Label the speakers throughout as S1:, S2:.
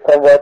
S1: સંવત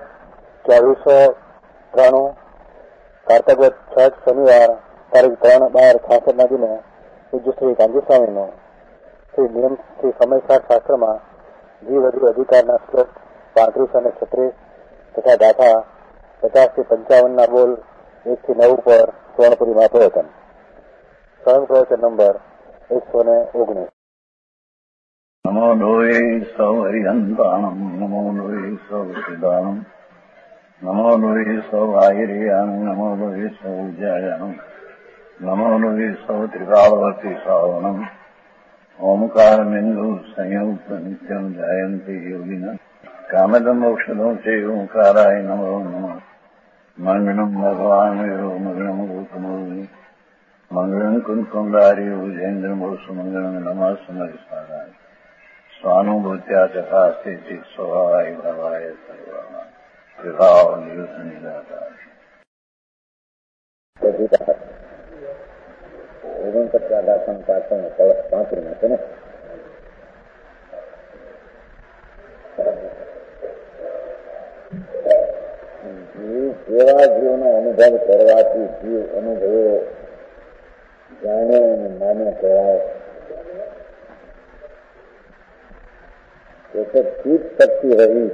S1: 2493 કારતક વદ 6 શનિવાર તારીખ 3/12/66 દિને પૂજ્ય શ્રી ગાંધી સ્વામીનો શ્રી નિયમ શ્રી સમયસાર શાસ્ત્રમાં જીવ અધિકારના શ્લોક 35 અને 36 તથા ગાથા 50 થી 55 બોલ 1 થી 9 પર સ્વર્ણપુરીમાં પ્રવચન. સ્વયં પ્રવચન નંબર 119.
S2: નમો લોહે સૌ હરિહંતાણમ નમો લોહે સૌ સિદ્ધાણમ નમો લોહે સૌ આયર્યાણમ નમો લોહે સૌ જયાણમ નમો લોહે સૌ ત્રિકાળવતી શ્રાવણમ ઓમકારમિંદુ સંયુક્ત નિત્યમ જયંતિ યોગિના કામદમ મોક્ષદો છે ઓંકારાય નમો નમઃ. મંગળમ ભગવાન વિરો મંગળમ ગૌતમોર્મિ મંગળમ કુંકુમધારી વિજેન્દ્રમો સુમંગળમ નમઃ સમરિસ્વારાય સ્વાનુભૂત્યા તથા સ્થિતિ સ્વભાવાય ભાવાય સર્વમાં વિભાવ નિયુદ્ધ નિરાકાર.
S1: 39 છે ને એવા જીવનો અનુભવ કરવાથી જીવ અનુભવો જાણે અને માને કહેવાય. ચિત્ત શક્તિ રહી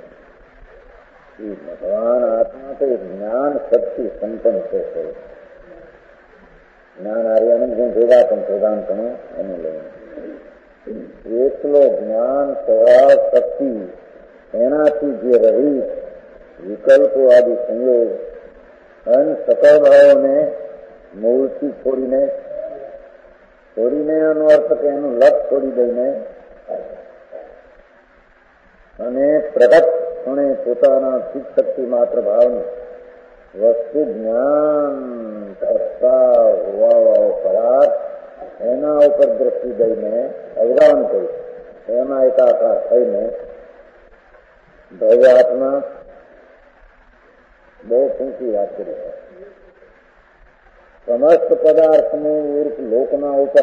S1: ભગવાન આત્મા તો જ્ઞાન શક્તિ સંપન્ન છે. જ્ઞાન આર્યનું ગુણ ભેગા પણ પ્રધાનપણું એને લઈને એકલો જ્ઞાન સ્વભાવ શક્તિ એનાથી જે રહી વિકલ્પો આદિ સંયોગ અને સકળ ભાવોને મૂળથી છોડીને એનો અર્થ કે એનું લક્ષ છોડી દઈને અને પ્રગટ ક્ષણે પોતાના ચિત્ત શક્તિ માત્ર ભાવને વસ્તુ જ્ઞાન હોવા પરાત એના ઉપર દ્રષ્ટિ દઈને અવગાન કરી એમાં એકાકાર થઈને ભવ્ય આત્મા બહુ ટૂંકી વાત કરી છે. સમસ્ત પદાર્થનું લોકના ઉપર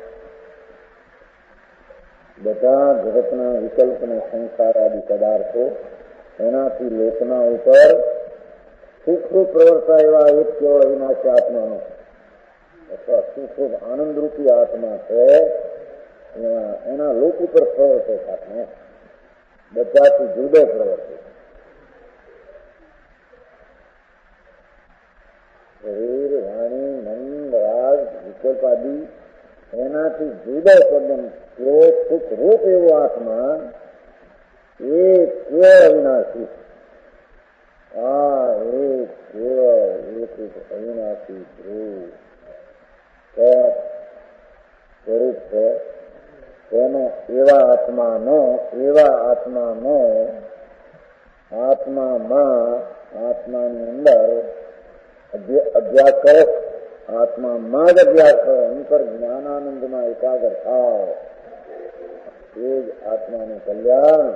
S1: બધા જગતના વિકલ્પને સંસાર આદિ પદાર્થો એનાથી લોકના ઉપર સુખરૂપ પ્રવર્તા એવા એક કેવળ અવિનાશી આત્માનો અથવા સુખરૂપ આનંદરૂપી આત્મા છે એના લોક ઉપર પ્રવર્તે સાથે બધાથી જુદો પ્રવર્તે. શરીર વાણી મન રાગ વિકલ્પ આદિ એનાથી જુદો પદન એવો સુખરૂપ એવો આત્મા એ કેવળ અવિનાશી અવિનાશી ધ્રુવ સ્વરૂપ છે. તેનો એવા આત્માની અંદર અભ્યાસ કરો. આત્મામાં જ અભ્યાસ કરો. અંતર જ્ઞાનાનંદમાં એકાગ્ર થાવ. એ જ આત્માનું કલ્યાણ.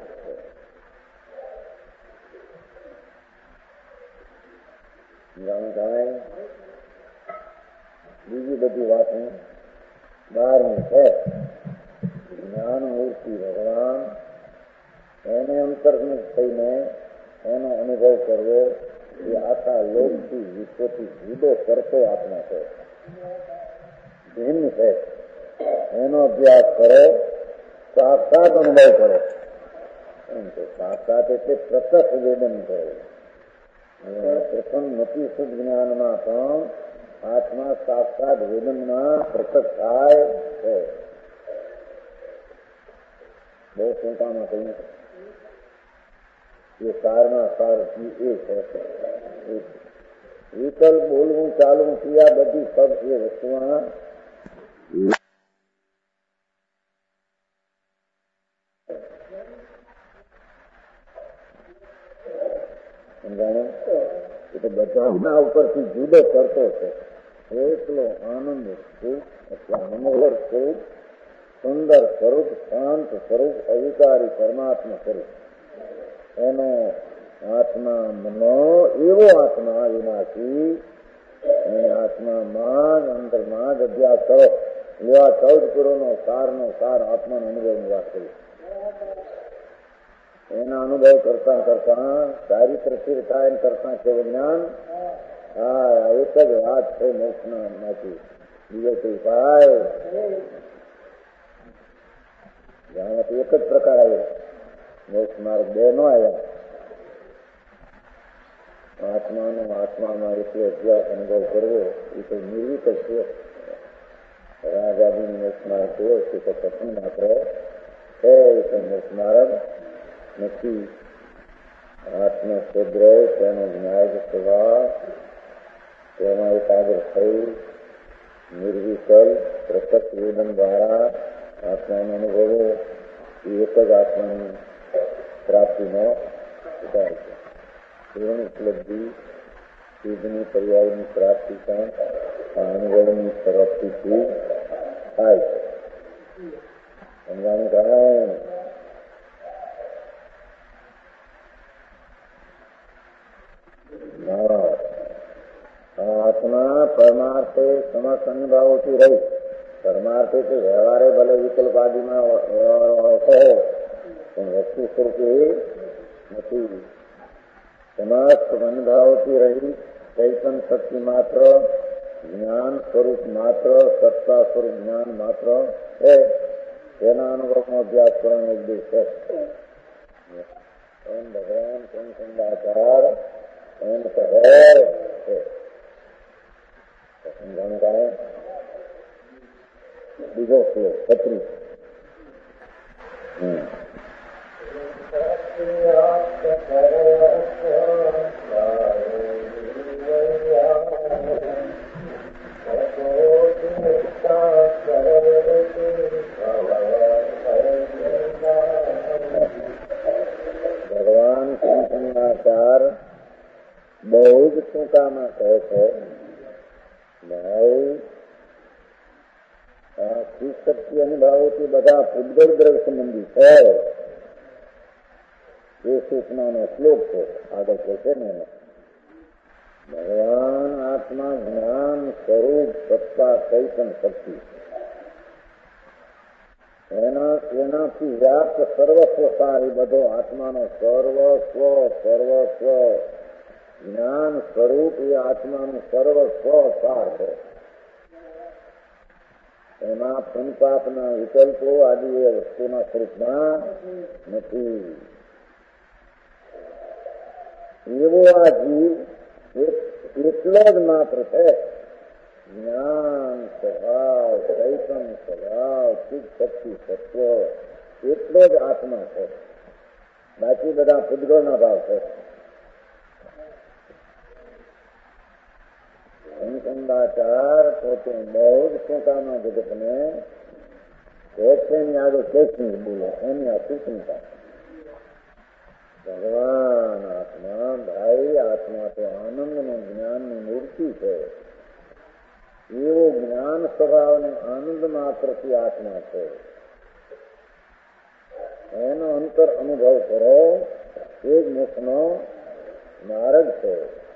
S1: બીજી બધી વાતો બહારની છે. જ્ઞાન મૂર્તિ ભગવાન એને અંતર્મુખ થઈને એનો અનુભવ કરવો એ આખા લોકથી વિશ્વથી જુદો કરતો આત્મા છે, ભિન્ન છે. એનો અભ્યાસ કરો, સાક્ષાત અનુભવ કરો. સાક્ષાત એટલે પ્રત્યક્ષ વેદન કરો. પ્રથમ નતી શુદ્ધ જ્ઞાનમાં પણ આત્મા સાક્ષાત વેદનમાં પ્રત્યક્ષ થાય છે. બહુ ટૂંકામાં કહ્યું એ સારના સારથી એ છે. વિકલ્પ બોલવું ચાલવું ક્રિયા બધી સબ એ વસ્તુમાં સમજાણો એટલે બધા ઉપરથી જુદો કરતો છે. એકલો આનંદ સુખ અથવા મનોહર સ્વરૂપ, સુંદર સ્વરૂપ, શાંત સ્વરૂપ, અવિકારી પરમાત્મા સ્વરૂપ એનો આત્મા મનો એવો આત્મા વિનાશી એ આત્મામાં જ અંતરમાં જ અભ્યાસ કરો. એવા 14 પુરોનો સાર આત્માનો અનુભવની વાત કરી. એના અનુભવ કરતા કરતા ચારિત્ર સ્થિર થાય કરતા કેવું જ્ઞાન. હા, એક જ વાત છે મોક્ષના માંથી, બીજો કોઈ ઉપાય જાણવાથી એક જ પ્રકાર આવ્યો. મોક્ષ માર્ગ બે નો આવ્યા. આત્માનો આત્મામાં એટલો અભ્યાસ અનુભવ કરવો એ તો નિર્વિક જ છે. રાજાની મોક્ષ માર્ગ થયો છે તો કથન માત્ર છે, એ તો મોક્ષ માર્ગ નથી. આત્મક્ષેત્ર તેનો ન્યાય સ્વભાવ તેમાં એકાગ્ર થઈ નિર્વિકલ પ્રત્યક્ષ વેદન દ્વારા આત્માનો અનુભવો એ એક જ આત્માની પ્રાપ્તિનો ઉપાય છે. એની ઉપલબ્ધિ સિદ્ધની પર્યાયની પ્રાપ્તિ પણ આ અનુભવની તરફથી થાય છે. સમજાનું કારણ આત્મા પરમાર્થે સમસ્ત અનુભાવોથી રહી. પરમાર્થે તો વ્યવહારે ભલે વિકલ્પ આદિમાં કહે પણ વસ્તુ સ્વરૂપે નથી. સમસ્ત અનુભાવોથી રહી ચૈતન શક્તિ માત્ર, જ્ઞાન સ્વરૂપ માત્ર, સત્તા સ્વરૂપ જ્ઞાન માત્ર છે. તેના અનુભવનો અભ્યાસ કરવાનો ઉદ્દેશ છે. એમ ભગવાન સંદાચાર એમ કહે છે. સમજાનું કારણ બીજો શ્લોક 36. ભગવાન સંદાચાર બહુ જ ટૂંકામાં કહે છે, ભાઈ આ શક્તિ અનુભાવોથી બધા પૂતગળ દ્રવ્ય સંબંધી છે. એ સૂચનાનો શ્લોક છે. આગળ કહે છે ને ભગવાન આત્મા જ્ઞાન સ્વરૂપ સત્તા ચૈતન શક્તિ એનાથી વ્યાપ્ત સર્વસ્વ સાર. એ બધો આત્માનો સર્વસ્વ જ્ઞાન સ્વરૂપ એ આત્માનું સર્વસ્વ સાર છે. એમાં પુનપાપના વિકલ્પો આદિ એ વસ્તુના સ્વરૂપમાં નથી. એવો આ જીવ એટલો જ માત્ર છે. જ્ઞાન સ્વભાવ, ચૈતન સ્વભાવ, ચિત્ત શક્તિ સત્વ એટલો જ આત્મા છે. બાકી બધા પૂતગળના ભાવ છે. સંદાચાર પોતે બહુ જ ટૂંકામાં જગતને આગળ કેસની બોલે એની આ સૂચનતા. ભગવાન આત્મા, ભાઈ આત્મા તો આનંદનું જ્ઞાનની મૂર્તિ છે. એવો જ્ઞાન સ્વભાવ ને આનંદ માત્રથી આત્મા છે. એનો અંતર અનુભવ કરો એ જ મોક્ષનો માર્ગ છે.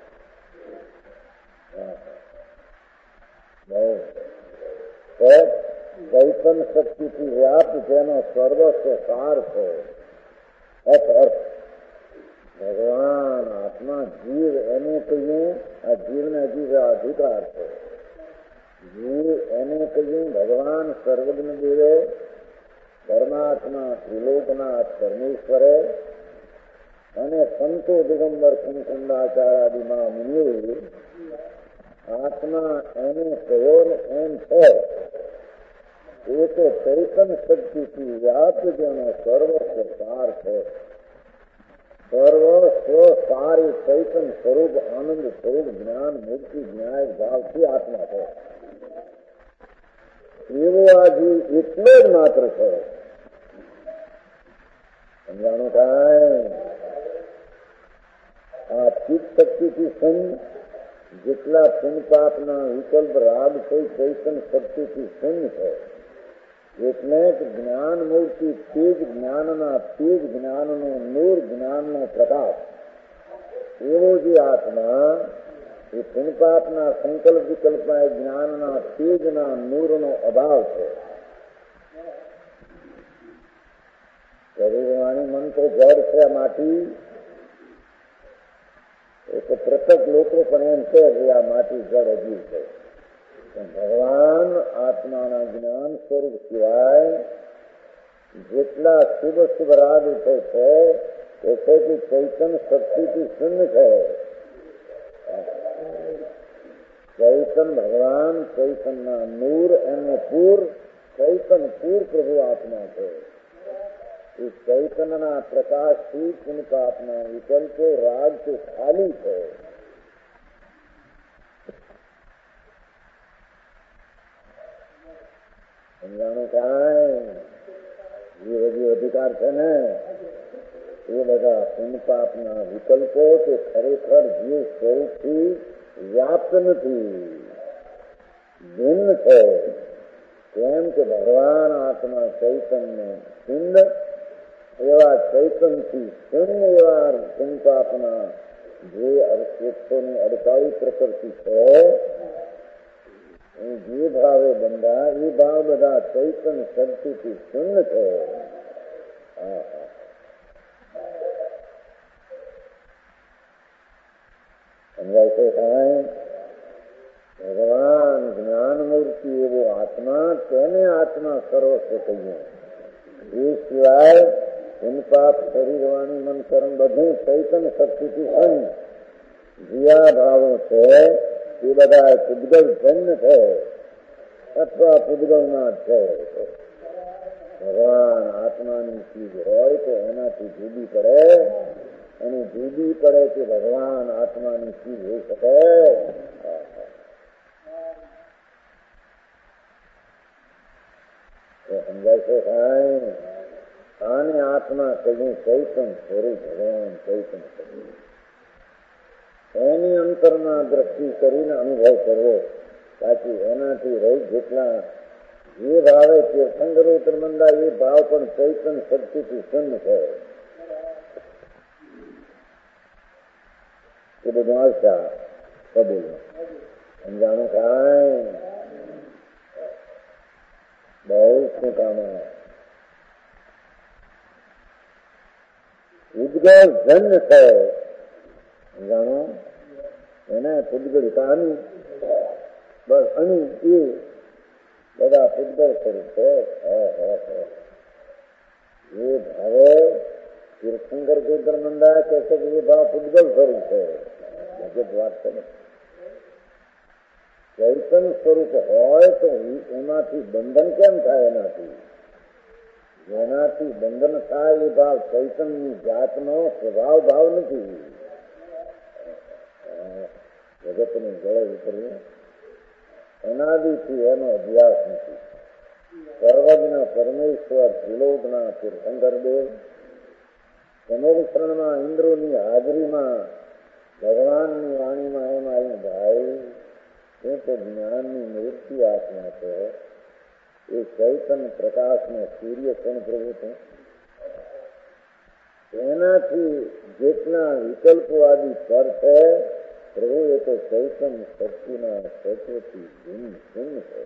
S1: ચૈતન શક્તિથી વ્યાપ્ત જેનો સર્વસ્વ સાર છે. અર્થ ભગવાન આત્મા જીવ એને કહીએ. આ જીવને જીવ અધિકાર છે. જીવ એને કહીએ. ભગવાન સર્વજ્ઞ દેવે પરમાત્મા ત્રિલોકનાથ પરમેશ્વરે અને સંતો દિગંબર કુંકુંડાચાર્યાદિમાં મુનિઓ આત્મા એને કયો ને એમ છે. એ તો ચૈતન શક્તિથી વ્યાપ્ત જેનો સર્વસ્વ સાર છે. સર્વસ્વ સારી ચૈતન સ્વરૂપ આનંદ સ્વરૂપ જ્ઞાન મુક્તિ ન્યાય ભાવથી આત્મા છે. એવો આ જીવ એટલો જ માત્ર છે. સમજાણું કાંઈ? આ ચિત્ત શક્તિથી સંગ જેટલા પુણ્યપાપના વિકલ્પ રાગ કોઈ ચૈતન શક્તિથી શૂન્ય છે. એટલે જ જ્ઞાન મૂર્તિ તેજ જ્ઞાનના તેજ જ્ઞાનનો નૂર જ્ઞાનનો પ્રકાશ એવો જે આત્મા એ પુણ્યપાપના સંકલ્પ વિકલ્પના જ્ઞાનના તેજના નૂરનો અભાવ છે. શરીરવાણી મન
S3: તો જળ છે માટી, એ તો પ્રત્યેક લોકો પણ એમ છે કે આ માટી જળ અજીવ છે. ભગવાન આત્માના જ્ઞાન સ્વરૂપ સિવાય જેટલા શુભ શુભ રાગ ઉઠે છે તેથી ચૈતન શક્તિથી શૂન્ય છે. ચૈતન ભગવાન ચૈતનના નૂર એમનું પૂર, ચૈતન પૂર પ્રભુ આત્મા છે. એ ચૈતનના પ્રકાશથી પુનપાપના વિકલ્પો રાગથી ખાલી છે. સમજાણું કાંઈ જે બધી અધિકાર છે ને એ બધા પુનપાપના વિકલ્પો તે ખરેખર જીવ સ્વરૂપથી વ્યાપ્ત નથી, ભિન્ન છે. કેમ કે ભગવાન આત્મા ચૈતન્ય પિંડ એવા ચૈતનથી શૂન્ય એવા પુનપાપના જે 148 પ્રકૃતિ છે જે ભાવે બંધા એ ભાવ બધા ચૈતન શક્તિથી શૂન્ય છે. સમજાય છે કાંઈ? ભગવાન જ્ઞાન મૂર્તિ એવો આત્મા, તેને આત્મા સર્વસ્વ કહીએ. એ સિવાય પુનપાપ શરીર વાણી મન કર્મ બધું ચૈતન શક્તિથી શૂન્ય. જીયા ભાવો છે એ બધા પૂદગલ જન્મ છે અથવા પૂદગલના છે. ભગવાન આત્માની ચીજ હોય તો એનાથી જુદી પડે, અને જુદી પડે કે ભગવાન આત્માની ચીજ હોઈ શકે. સમજાય છે ભાઈ? આને આત્મા કહ્યું ચૈતન સ્વરૂપ ભગવાન ચૈતન સ્વરૂપ. એની અંતરમાં દ્રષ્ટિ કરીને અનુભવ કરવો, બાકી એનાથી રહી જેટલા જે ભાવે તીર્થંકરો ઉત્તરમંદા એ ભાવ પણ ચૈતન શક્તિથી શૂન્ય છે. એ બધું આવતા કબૂલ સમજાણું કાંઈ? બહુ શું કામ ઉદ્ગલ જન્મ છે. જાણો એને પૂદગલ કહાની બસ અણી એ બધા પૂદગલ સ્વરૂપ છે. એ ભાવે તીર્થંકર ગોદર મંદા કે છે કે એ ભાવ પૂદગલ સ્વરૂપ છે. જગત વાત છે ને ચૈતન સ્વરૂપ હોય તો એમાંથી બંધન કેમ થાય? એનાથી બંધન થાય એ ભાવ ચૈતનની જાતનો સ્વભાવ ભાવ નથી. જગતને ગળે ઉતરવું અનાદિથી એનો અભ્યાસ નથી. સર્વજ્ઞ પરમેશ્વર ત્રિલોકના તીર્થંકર દેવ સમોક્ષણમાં ઇન્દ્રોની હાજરીમાં ભગવાનની વાણીમાં એમ આવ્યું ભાઈ એ તો જ્ઞાનની મૂર્તિ આત્મા છે. એ ચૈતન પ્રકાશનો સૂર્ય કોણ પ્રભુ છે? એનાથી જેટલા વિકલ્પો આદિ પર છે પ્રભુ એ તો ચૈતન શક્તિના તત્વથી ભિન્ન છે.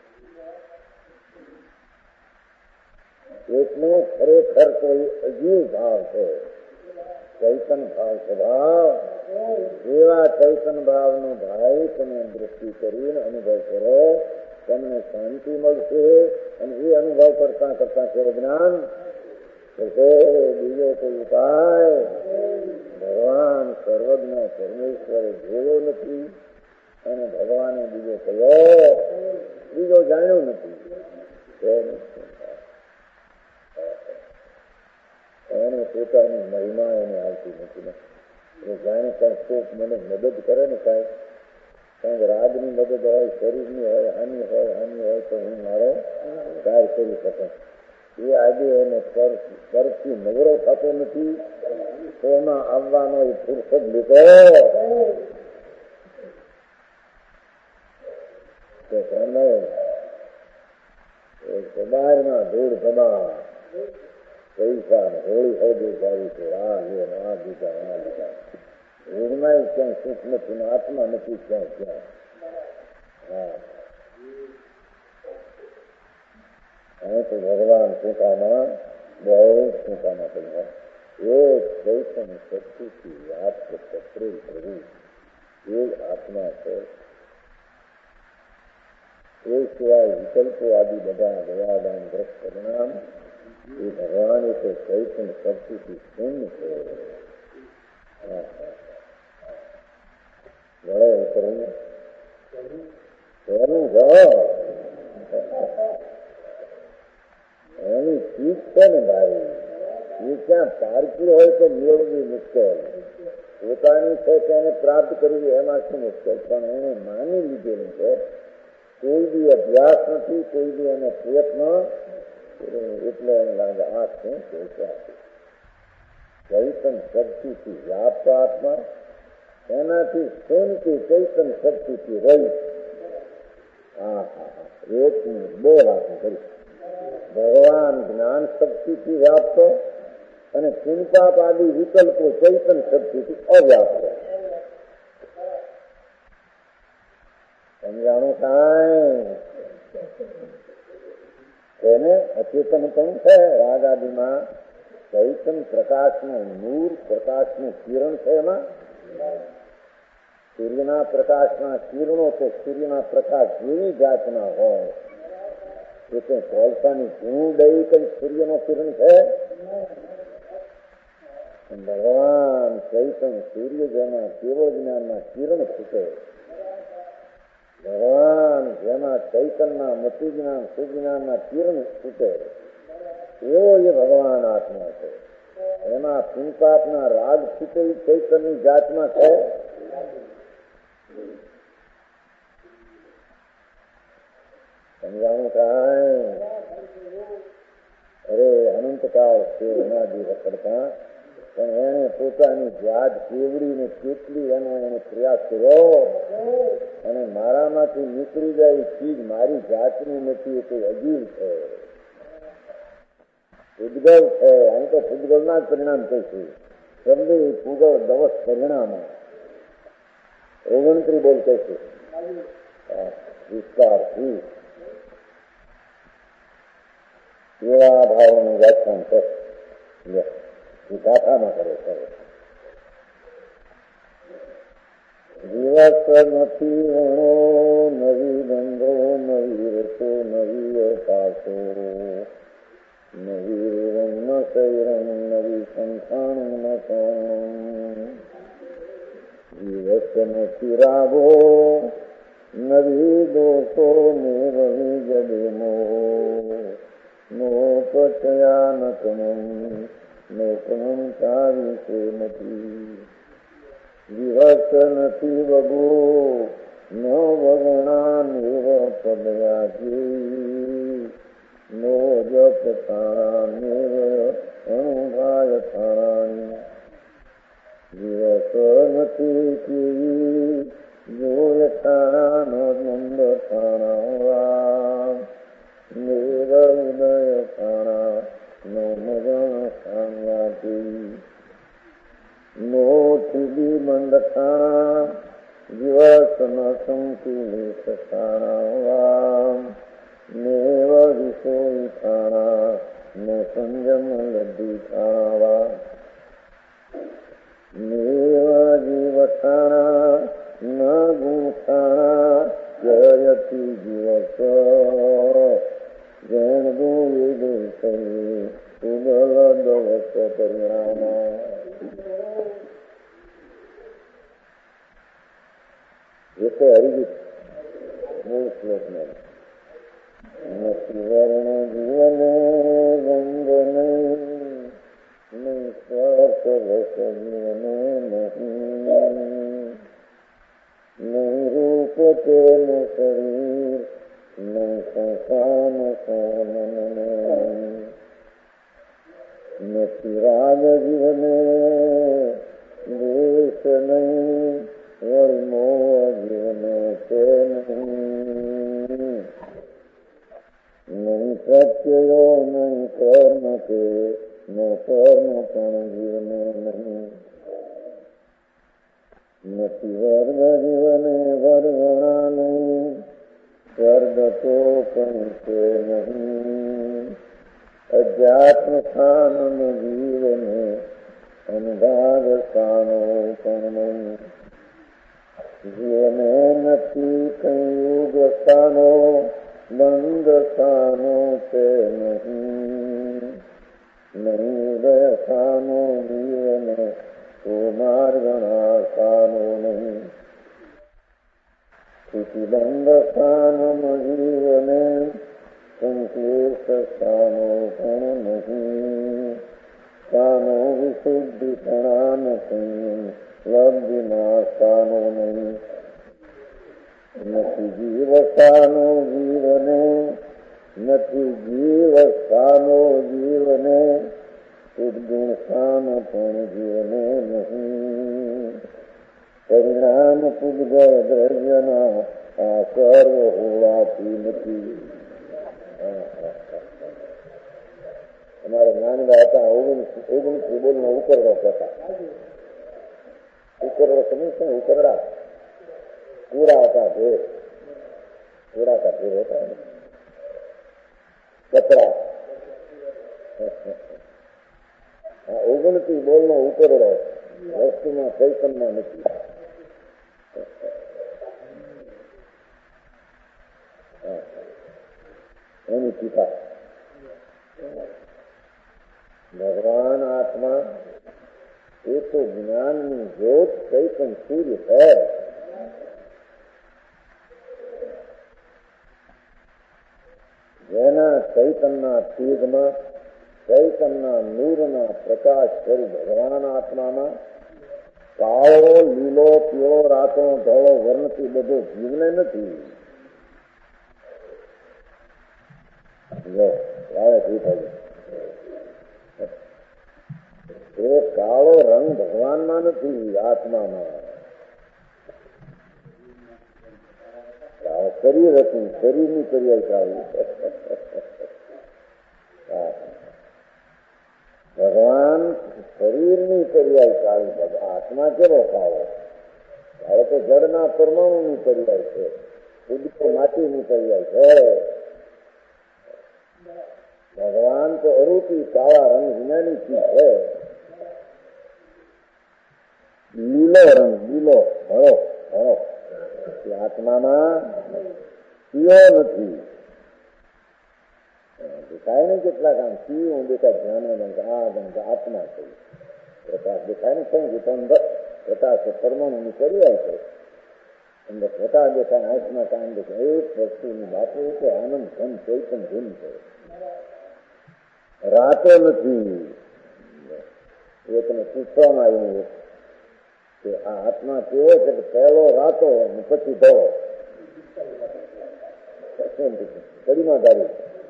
S3: એટલો ખરેખર કોઈ અજીવ ભાવ છે, ચૈતન ભાવ સ્વભાવ. એવા ચૈતન ભાવનો ભાઈ તમે દૃષ્ટિ કરીને અનુભવ કરો, તમને શાંતિ મળશે. અને એ અનુભવ કરતા કરતા કેવું જ્ઞાન બીજો કોઈ ઉપાય ભગવાન સર્વજ્ઞ પરમેશ્વર જોયો નથી, અને ભગવાને બીજો કયો બીજો જાણ્યો નથી. એને પોતાની મહિમા એને આવતી નથી. એ જાણે કઈ કોક મને મદદ કરે ને કાંઈ કારણ કે રાગની મદદ હોય, શરીરની હોય, હાનિ હોય તો હું મારો કાર્ય કરી શકું. એ આજે એને પરથી નવરો થતો નથી. તો એમાં આવવાનો એ ફુરસદ લીધો તો તમે સવારમાં ધૂળ ધમા પૈસા હોળી હોદી જાવી છે. આ દીધા એમાં ક્યાંય સુખ નથી ને આત્મા નથી ક્યાં. અહીં તો ભગવાન ટૂંકામાં બહુ ટૂંકામાં કહ્યું एक चैतन्य शक्ति की व्याप्त सत्रे प्रभु एक आत्मा है। एक सिवाय विकल्पो आदि बधा दयादान व्रत परिणाम ये भगवान एक चैतन्य शक्ति की शून्य है। बड़े करेंगे એની ચીજ છે ને ભાઈ, એ ક્યાં પારકી હોય તો મેળવવી મુશ્કેલ, પોતાની છે તેને પ્રાપ્ત કરવી એમાં શું મુશ્કેલ, પણ એને માની લીધેલું છે. કોઈ બી અભ્યાસ નથી, કોઈ બી એને પ્રયત્ન, એટલે એમ લાગે આ શું છે. ચૈતન શક્તિથી વ્યાપ્ત આત્મા એનાથી શૂન્યથી ચૈતન શક્તિથી રહી. એકની બે વાતો કરી. ભગવાન જ્ઞાન શક્તિથી વ્યાપ્ત અને ચિંતાપ આદિ વિકલ્પો ચૈતન શક્તિથી અવ્યાપ્ત. સમજાણું કાંઈ? તેને અચેતન પણ છે. રાગ આદિમાં ચૈતન પ્રકાશનું નૂર, પ્રકાશનું કિરણ છે. એમાં સૂર્યના પ્રકાશના કિરણો તો સૂર્યના પ્રકાશ જેવી જાતના હોય. એટલે કોલસાની ધૂળ દઈ કઈ સૂર્યનો કિરણ છે. ભગવાન ચૈતન સૂર્ય જેમાં કેવળ જ્ઞાનના કિરણ છૂટે, ભગવાન જેમાં ચૈતનના મતિ જ્ઞાન સુજ્ઞાનના કિરણ છૂટે, એવો એ ભગવાન આત્મા છે. એમાં પુંપાપના રાગ છૂટે ચૈતનની જાતમાં છે. સમજાણું કાંઈ? અરે અનંતકાળ છે એનાથી રખડતા, પણ એને પોતાની જાત કેવડીને કેટલી એનો એને પ્રયાસ કર્યો, અને મારામાંથી નીકળી જાય ચીજ મારી જાતની નથી, એ કોઈ અજીવ છે, પૂજગલ છે. અહીં તો પૂજગલના જ પરિણામ કહીશું. શબ્દ પૂગલ દવસ પરિણામ 29 બોલ કહીશું વિસ્તારથી. એવા ભાવનું વ્યાખ્યાન છે. ગાથામાં કરે છે. દિવસ નથી વણો નવી ગંગો, નવી રસો નવી અવકાશો, નવી રંગ શૈરમ નવી સંખાણ દિવસ નથી રાગો નવી દોષો નવી જડેમો નોપચયાનકમમ નોકમમ ચાવીશે નથી. દિવસ નથી વગો ન વગણા નિવ પદયાજી નો જપ થાણા નિવ અણુભાય થાણાની. દિવસ નથી કેવી જોય થાણા નો મંદ થાણા નિર ઉદય થાણા નો મગણ સામ્યાથી નો થીલી મંદ થાણા દિવસ ન સંકિલેશ થાણા નેવ વિષોઈ થાણા નો સંયમ લબ્ધી થાણા નેવ જીવ થાણા ન ગુણ થાણા જયતી દિવસ જૈન ગોવિદ સુગલ દવસ પરિણામ. એ તો હરિગીત મૂળ શ્લોક ને નથી વર્ણ જીવને રંગ નહીં સ્વાર્થ રસ જીવને નહીં રૂપ તેન શરીર નહીં સંસાન નથી રાગ જીવને દેશ નહીં વળમો જીવને છે નહીં પ્રત્યયો નહીં કર્મ કે નો કર્મ પણ જીવને નહીં નથી વર્ગ જીવને વર્ગણા નહીં સ્વર્ગ તો કઈ છે નહીં અધ્યાત્મ સ્થાન જીવને જીવને નથી કઈ યુગ સ્થાનો બંધ સ્થાનો છે નહીં સ્થાનો જીવને કુમાર ગણા સ્થાનો નહીં સ્થિતિબંધ સ્થાનમાં જીવને સંકેત સ્થાનો પણ નહીં સ્થાનો વિશુદ્ધિ પ્રણામ સંયમ લબ્ધિના સ્થાનો નહીં નથી જીવ સ્થાનો જીવને નથી જીવ સ્થાનો જીવને સદગુણ સ્થાન પણ જીવને નહીં પરિણામ પૂજગ દ્રવ્યના આ સર્વ હોવાથી નથી. અમારા જ્ઞાનીબા હતા 19 બોલનો ઉકરડો હતા. ઉકરડો સમજ છે ને? ઉકરડા પૂરા હતા, ઢેર પૂરા હતા, ઢેર હતા કચરા. 19 બોલનો ઉકરડો વસ્તુમાં ચૈતનમાં નથી. એની ટીકા भगवान आत्मा ये तो ज्ञान में ज्योत चैतन सूर्य है. જેના ચૈતનના તેજમાં ચૈતનના નૂરના પ્રકાશ સ્વરૂપ ભગવાન આત્મામાં કાળો લીલો પીળો રાતો ધોળો વર્ણથી બધો જીવને નથી. એ કાળો રંગ ભગવાનમાં નથી, આત્મામાં. શરીર હતું, શરીરની પર્યાય કાળું. ભગવાન શરીરની પર્યાય કાળું. આત્મા કેવો કાળો? કાળો તો જળના પરમાણુની પર્યાય છે, ઉદકો માટીની પર્યાય છે. ભગવાન તો અરૂપી કાળા રંગ વિનાની ચીજ છે. લીલો રંગ, લીલો હળો હળો. આત્મામાં પીળો નથી. દેખાય ને કેટલાક આમ પીવું દેખાય, ધ્યાન આ ગંધ આત્મા છે. પ્રકાશ દેખાય ને કઈ અંદર પ્રકાશ પરમાણુની પર્યાય છે. અંદર પ્રકાશ દેખાય, આંખમાં કામ દેખાય. એક વસ્તુની બાપુ છે આનંદ ઘન ચૈતન ધૂન છે. રાતો નથી. એકને પૂછવામાં આવ્યું કે આ આત્મા કેવો છે? પહેલો રાતો અને પછી ધોળો. કડીમાં ધારી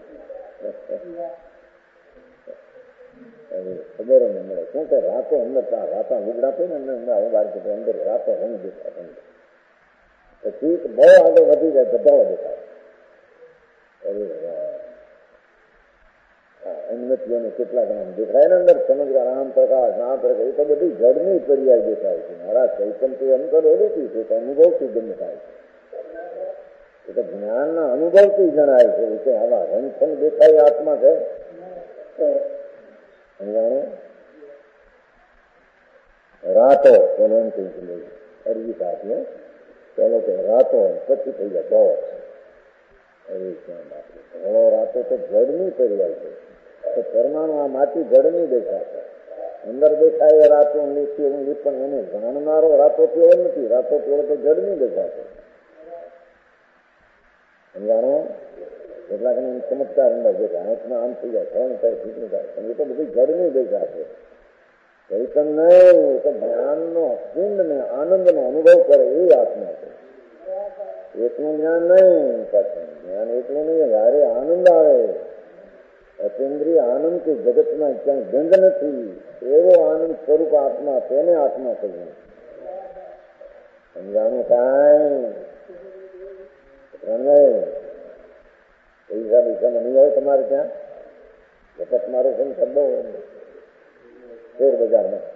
S3: ખબર ને મળે શું કે રાતો અંદર રાતા લુગડા થઈ ને અંદર બહાર અંદર રાતો રંગ દેખાય. પછી બહુ આગળ વધી જાય તો ધોળો દેખાય. અન્નતીઓને કેટલા ગામ દેખાય ને અંદર સમજવા રામ પ્રકાશ રામ પ્રકાશ. એ તો બધી જળની પર્યાય દેખાય છે. મારા ચૈતન તો અંતર ઓળખી છે, તો અનુભવથી ગમે થાય છે. એ તો જ્ઞાનના અનુભવથી જણાય છે કે આવા રંગફંગ દેખાય આત્મા છે. રાતો પેલો એમ કહી છે અરજી સાથે પેલો કે રાતો પછી થઈ જાય બહુ ધોળો રાતો તો જળની પર્યાય છે. તો પરમાણુ આ માટી જળની દેખાશે. અંદર દેખાય રાતો ઊંડી પણ એને જાણનારો રાતો પીળો નથી. રાતો પીળો તો જળની દેખાશે. સમજાણો? કેટલાક ને ચમત્કાર અંદર દેખાય, આંખમાં આમ થઈ જાય, ફોન થાય, છૂટું થાય. પણ એ તો બધી જળની દેખાશે. ચૈતન નહીં, એ તો જ્ઞાનનો પિંડ ને આનંદનો અનુભવ કરે એ આત્મા છે. એકનું જ્ઞાન નહીં, પાછું જ્ઞાન એટલું નહીં, હારે આનંદ આવે. અતિન્દ્રિય આનંદ કે જગતમાં ક્યાંય ગંધ નથી. એવો આનંદ સ્વરૂપ આત્મા, તેને આત્મા કહીએ. સમજાણું કાંઈ પૈસા પૈસામાં નહીં આવે તમારે ત્યાં? વખત મારો છે ને શબ્દો શેર બજારમાં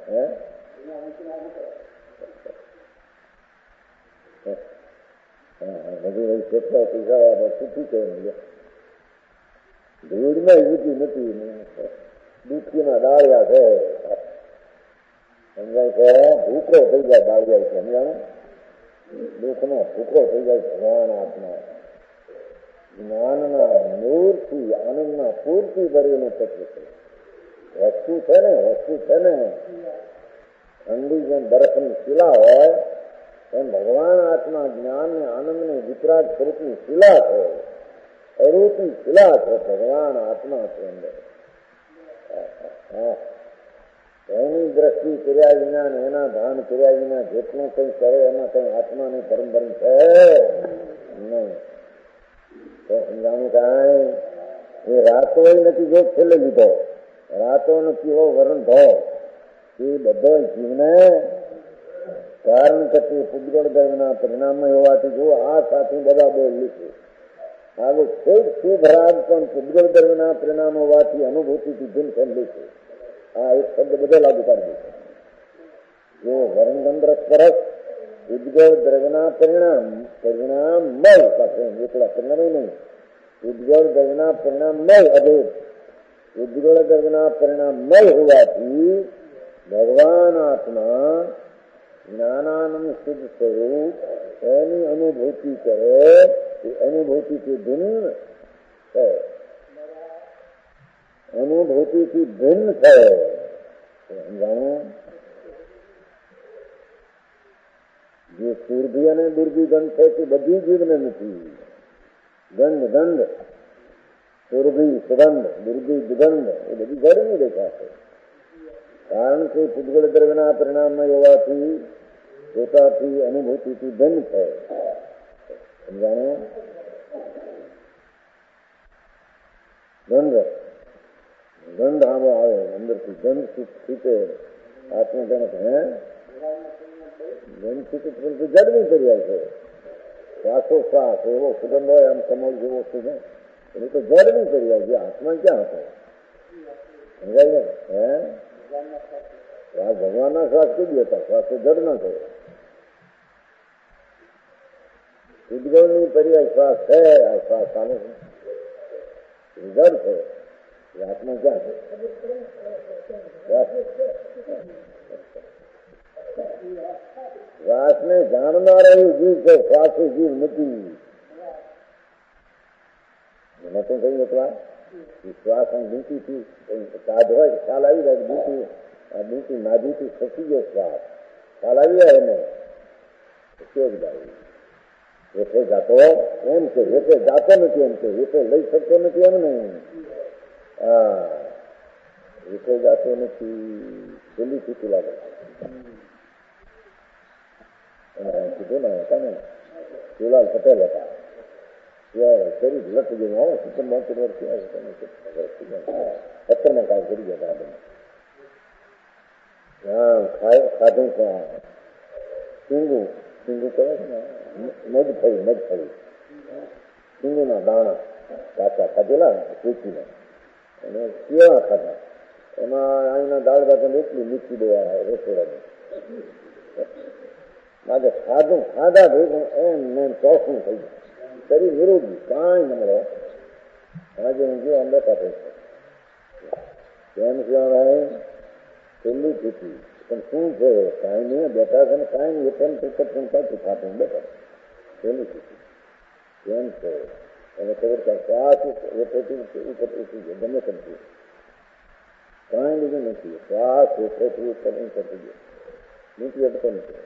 S3: બધી કેટલા પૈસા છૂટી છે. ધૂળમાં યુતિ નથી, દુઃખીના ડાળિયા છે. સમજાય છે? ભૂખો થઈ જાય ડાળિયા છે. સમજાણું? દુઃખનો ભૂખો થઈ જાય ભગવાન આત્મા જ્ઞાનના નૂરથી આનંદના પૂરથી ભરીને તત્વ છે. વસ્તુ છે ને ઠંડી જેમ બરફની શિલા હોય એમ ભગવાન આત્મા જ્ઞાન ને આનંદ ને વિતરાગ સ્વરૂપની શિલા છે. અરૂપી શિલા છે ભગવાન આત્મા છે અંદર. એની દ્રષ્ટિ કર્યા વિના ને એના ભાન કર્યા વિના જેટલું કઈ કરે એમાં કઈ આત્માની પરમભરણ છે નહીં. તો સમજાણું કાંઈ એ રાતો નથી જો છેલ્લે લીધો, રાતો નથી એવો વરણ ધો એ બધો જીવને કારણ કે પૂજગળ દર્દના પરિણામમાં હોવાથી જો આ સાથે બધા બોલ લીધું આવો ખૂબ શુભ રાગ પણ પૂજગળ દર્દના પરિણામ હોવાથી અનુભૂતિથી ભિન્ન થયેલું છે. આ એક શબ્દ બધે લાગુ પાડી દે. જો વરણગંધ્ર સ્પરસ ઉદ્ગળ દ્રવ્યના પરિણામમય પાસે એકલા પરિણામ નહીં, ઉદ્ગળ દ્રવ્યના પરિણામમય અભેદ ઉદ્ગળ દ્રવ્યના પરિણામમય હોવાથી ભગવાન આત્મા જ્ઞાનાનંદ શુદ્ધ સ્વરૂપ એની અનુભૂતિ કરે એ અનુભૂતિથી ભિન્ન છે. અનુભૂતિથી ભિન્ન છે. જાણો જે સુરભી અને દુર્ભી ગંધ છે તે બધી જીવને નથી. ગંધ સુરભી સુગંધ દુર્ભી દુર્ગંધ એ બધી જડની દેખાશે. કારણ કે પૂજગળ દ્રવ્યના પરિણામમાં હોવાથી પોતાથી અનુભૂતિથી ભિન્ન છે. સમજાણો ગંધ આવો આવે અંદરથી ગંધ છૂટે આત્મજનક હે ગંધ છૂટે પરંતુ જડવી કર્યા છે. શ્વાસોશ્વાસ એવો સુગંધ હોય આમ કમળ જેવો સુગંધ એની તો જડવી કર્યા છે. આત્મા ક્યાં હતો સમજાય ને હે શ્વાસ ભગવાનના શ્વાસ કઈ હતા? શ્વાસ તો જડ ના થયો. ઉદ્ગળની પર્યાય શ્વાસ છે. આ શ્વાસ ચાલે છે જડ છે. આત્મા ક્યાં છે? શ્વાસને જાણનાર એવું જીવ છે. શ્વાસ જીવ નથી. મને તો કહ્યું હતું શ્વાસ ડૂંટીથી સાધ હોય ખ્યાલ આવી જાય ડૂંટી આ ડૂંટી નાભીથી ખસી ગયો શ્વાસ ખ્યાલ આવી જાય એને કેવું જાય એટલે જાતો એમ કે એટલે જાતો નથી એમ કે એટલે લઈ શકતો નથી એમ નહીં. હા એટલે જાતો નથી છેલ્લી સ્થિતિ લાગે કીધું ને હતા ને શિવલાલ પટેલ હતા શરીર લટ જેવું આવો 70 વર્ષ 70માં કામ કરી ગયા હતા. ખાધું સિંગુ કહે છે ને મગફળી સિંગુના દાણા કાચા ખાધેલા ચૂકીને અને કેવા ખાધા એમાં અહીંના દાળ ભાત એટલી મીઠી દેવા રસોડાની માટે ખાધા ભેગું એમ ચોખ્ખું થઈ ગયું. શરીર નિરોગી કાંઈ ન મળે. આજે હું જો અંદર કાપે કેમ કહેવાય છેલ્લી સ્થિતિ પણ શું છે કાંઈ નહીં બેઠા છે ને કાંઈ નહીં પણ કાંઈ ખાતું બેઠા છેલ્લી સ્થિતિ કેમ છે એને ખબર કે શ્વાસ ઉપરથી ગમે તેમ થયું કાંઈ લીધું નથી. શ્વાસ ઉપરથી કરતું ગયો નીચે અટતો નથી.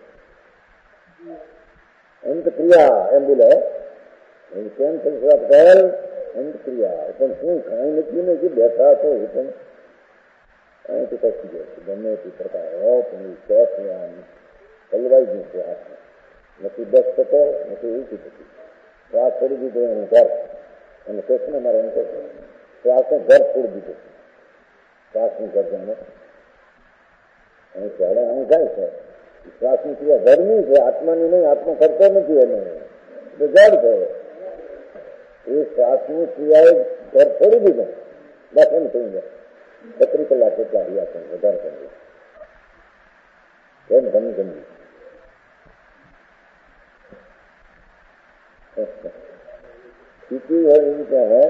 S3: અંતક્રિયા એમ બોલે કેમ થઈ પટેલ અંતક્રિયા પણ શું કાંઈ નથી ને કે બેઠા તો એ પણ અહીંથી કશી ગયો ગમે તે પ્રકાર હો પણ શ્વાસ હલવાઈ ગયું છે હાથમાં નથી બસ થતો નથી ઊંચી થતી. શ્વાસ છોડી દીધો એનું ઘર અને કૃષ્ણ મારે એમ કહે શ્વાસનું ઘર છોડી દીધું. શ્વાસનું ઘર જાણે અહીં ચાલે અહીં જાય છે. શ્વાસની ક્રિયા ઘરની છે આત્માની નહીં. આત્મા કરતો નથી એને તો જડ છે. એ શ્વાસની ક્રિયાએ ઘર છોડી દીધું બસ એમ થઈ જાય. 36 કલાક એટલા રહ્યા છે વધારે કરી કેમ ગમી ગમી સ્થિતિ હોય એવી રીતે હે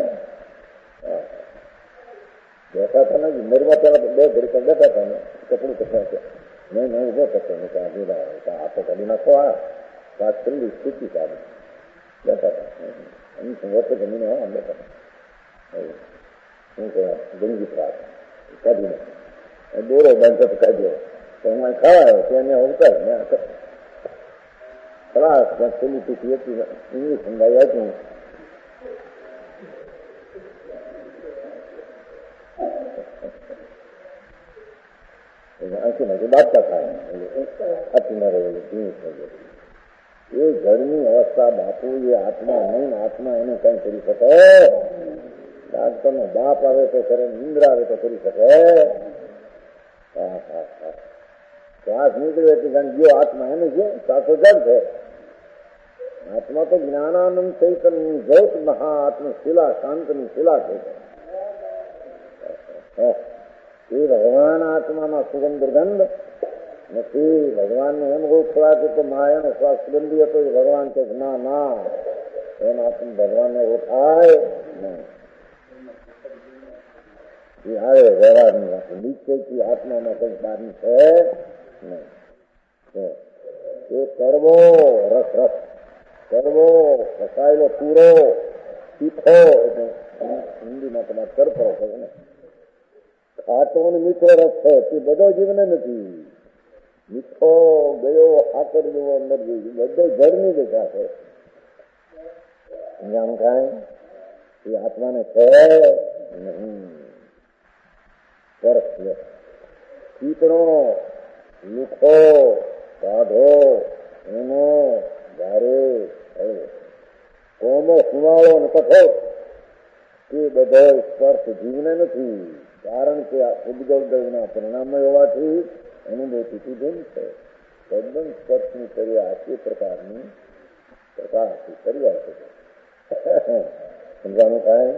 S3: બેઠા હતા ને મરવા પેલા 2 ઘડી બેઠા હતા ને કપડું કપડા છે નહીં ઉભો થતો ને ત્યાં આ તો કાઢી નાખો આ છેલ્લી સ્થિતિ સારી બેઠા હતા જમીન હોય આમ બેઠા શું કહેવાય ગંજી ત્રાસ કાઢીને દોરો બાંધો તો કાઢ્યો તો હું ખાવાયો તેને ઉતાર ને ખલાસ ત્યાં છેલ્લી સ્થિતિ હતી ઇંગ્લિશ સમજાવી હતું આંખી બાપતા થાય આથી મારે એ ઘરની અવસ્થા બાપુ એ આત્મા નહીં આત્મા એને કઈ કરી શકે ડાક્ટર નો બાપ આવે તો કરે નિંદ્રા આવે તો કરી શકે શ્વાસ નીકળે તો ગયો આત્મા એને છે સાચો જગ છે આત્મા તો જ્ઞાનાનંદ ચૈતન્યની જ્યોત મહાઆત્મ શિલા શાંતની શિલા છે એ ભગવાન આત્મામાં સુગંધ દુર્ગંધ નથી ભગવાનને એમ ઓળખવાતું તો માયાનો શ્વાસ સુગંધી હતો એ ભગવાન કે ના ના એમ આત્મ ભગવાનને ઓળખાય એ આવે વ્યવહારની વાત નીચેથી આત્મામાં કઈ બહારની છે નહીં એ કરવો રસ રસ કરવો ફસાયેલો પૂરો તીખો એટલે હિન્દીમાં તમારે કરપરો કહે ને ખાટો ને મીઠો રસ છે તે બધો જીવને નથી મીઠો ગયો આકર જેવો અંદર જોયું બધો જળની દેખા છે જાણું કાંઈ એ આત્માને છે નહીં સરસ ચીકણો મીઠો સાધો એનો ભારે કોમો સુવાળો ને કઠોર એ બધો સ્પર્શ જીવને નથી કારણ કે આ ઉદ્ગલ દ્રવ્યના પરિણામમાં હોવાથી અનુભૂતિથી ભિન્ન છે તદ્દન સ્પર્શની કર્યા તે પ્રકારની પ્રકાશથી કર્યા છે સમજાનું કાંઈ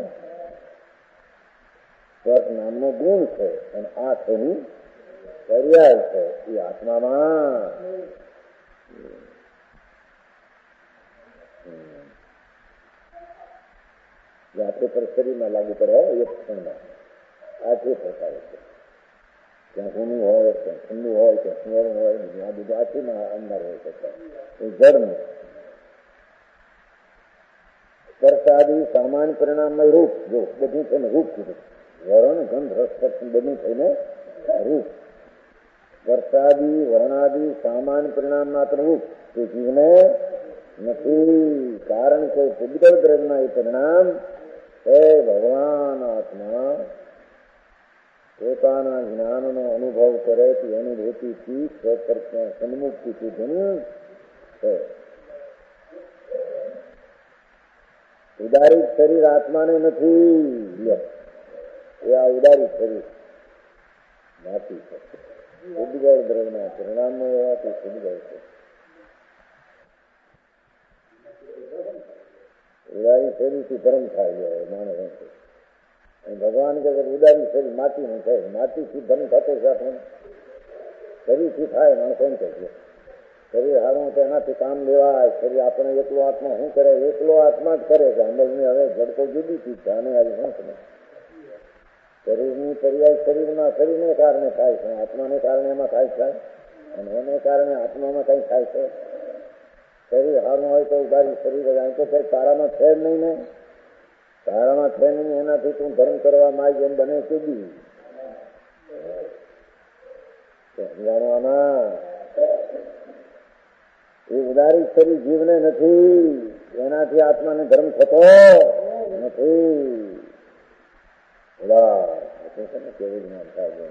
S3: સ્પર્શ નામનો ગુણ છે અને આ તેની પર્યાય છે એ આત્મામાં આપણે પર શરીરમાં લાગુ પડે એક ક્ષણમાં આ જે પ્રકારે છે ત્યાં ઊનું હોય ત્યાં ઠંડુ હોય ત્યાં સુવર્ણ હોય આ બધું આખીમાં અંદર હોય શકતા એ જળનું સ્પર્શાદી સામાન્ય પરિણામમાં રૂપ જો બધું થઈને રૂપ કીધું વર્ણ ગંધ રસ સ્પર્શ બધું થઈને રૂપ સ્પર્શાદી વર્ણાદી સામાન્ય પરિણામ માત્ર રૂપ તે જીવને નથી કારણ કે ઉદ્ગલ દ્રવ્યના એ પરિણામ એ ભગવાન આત્મા પોતાના જ્ઞાનનો અનુભવ કરે તે અનુભૂતિથી સન્મુક્તિથી ભિન્ન છે ઉદારિત શરીર આત્માને નથી એ આ ઉદારિત શરીર નાથી છે ઉદ્ગલ દ્રવ્યના પરિણામમાં હોવાથી ઉદ્ગલ છે ઉદારી શરીરથી ધર્મ થાય જાય માણસ ભગવાન કે ઉદારી શરીર માટી નું થાય માટીથી ધર્મ થતો છે આપણે શરીરથી થાય માણસ એમ કહે છે શરીર હારું તો એનાથી કામ લેવાય શરીર આપણે એકલો આત્મા શું કરે એકલો આત્મા જ કરે છે અંદરની હવે જડતો જુદી ચીજ છે આને આવી શું સમજ શરીરની પર્યાય શરીરને કારણે થાય છે આત્માને કારણે એમાં થાય છે અને એને કારણે આત્મામાં કઈ થાય છે શરીર હારું હોય તો ઉદારી શરીર અહીં તો કઈ તારામાં છે જ નહીં ને તારામાં છે નહીં એનાથી તું ધર્મ કરવા માંગ એમ બને કે બી જાણવાના એ ઉદારી શરીર જીવને નથી એનાથી આત્માને ધર્મ થતો નથી કેવું જ્ઞાન થાય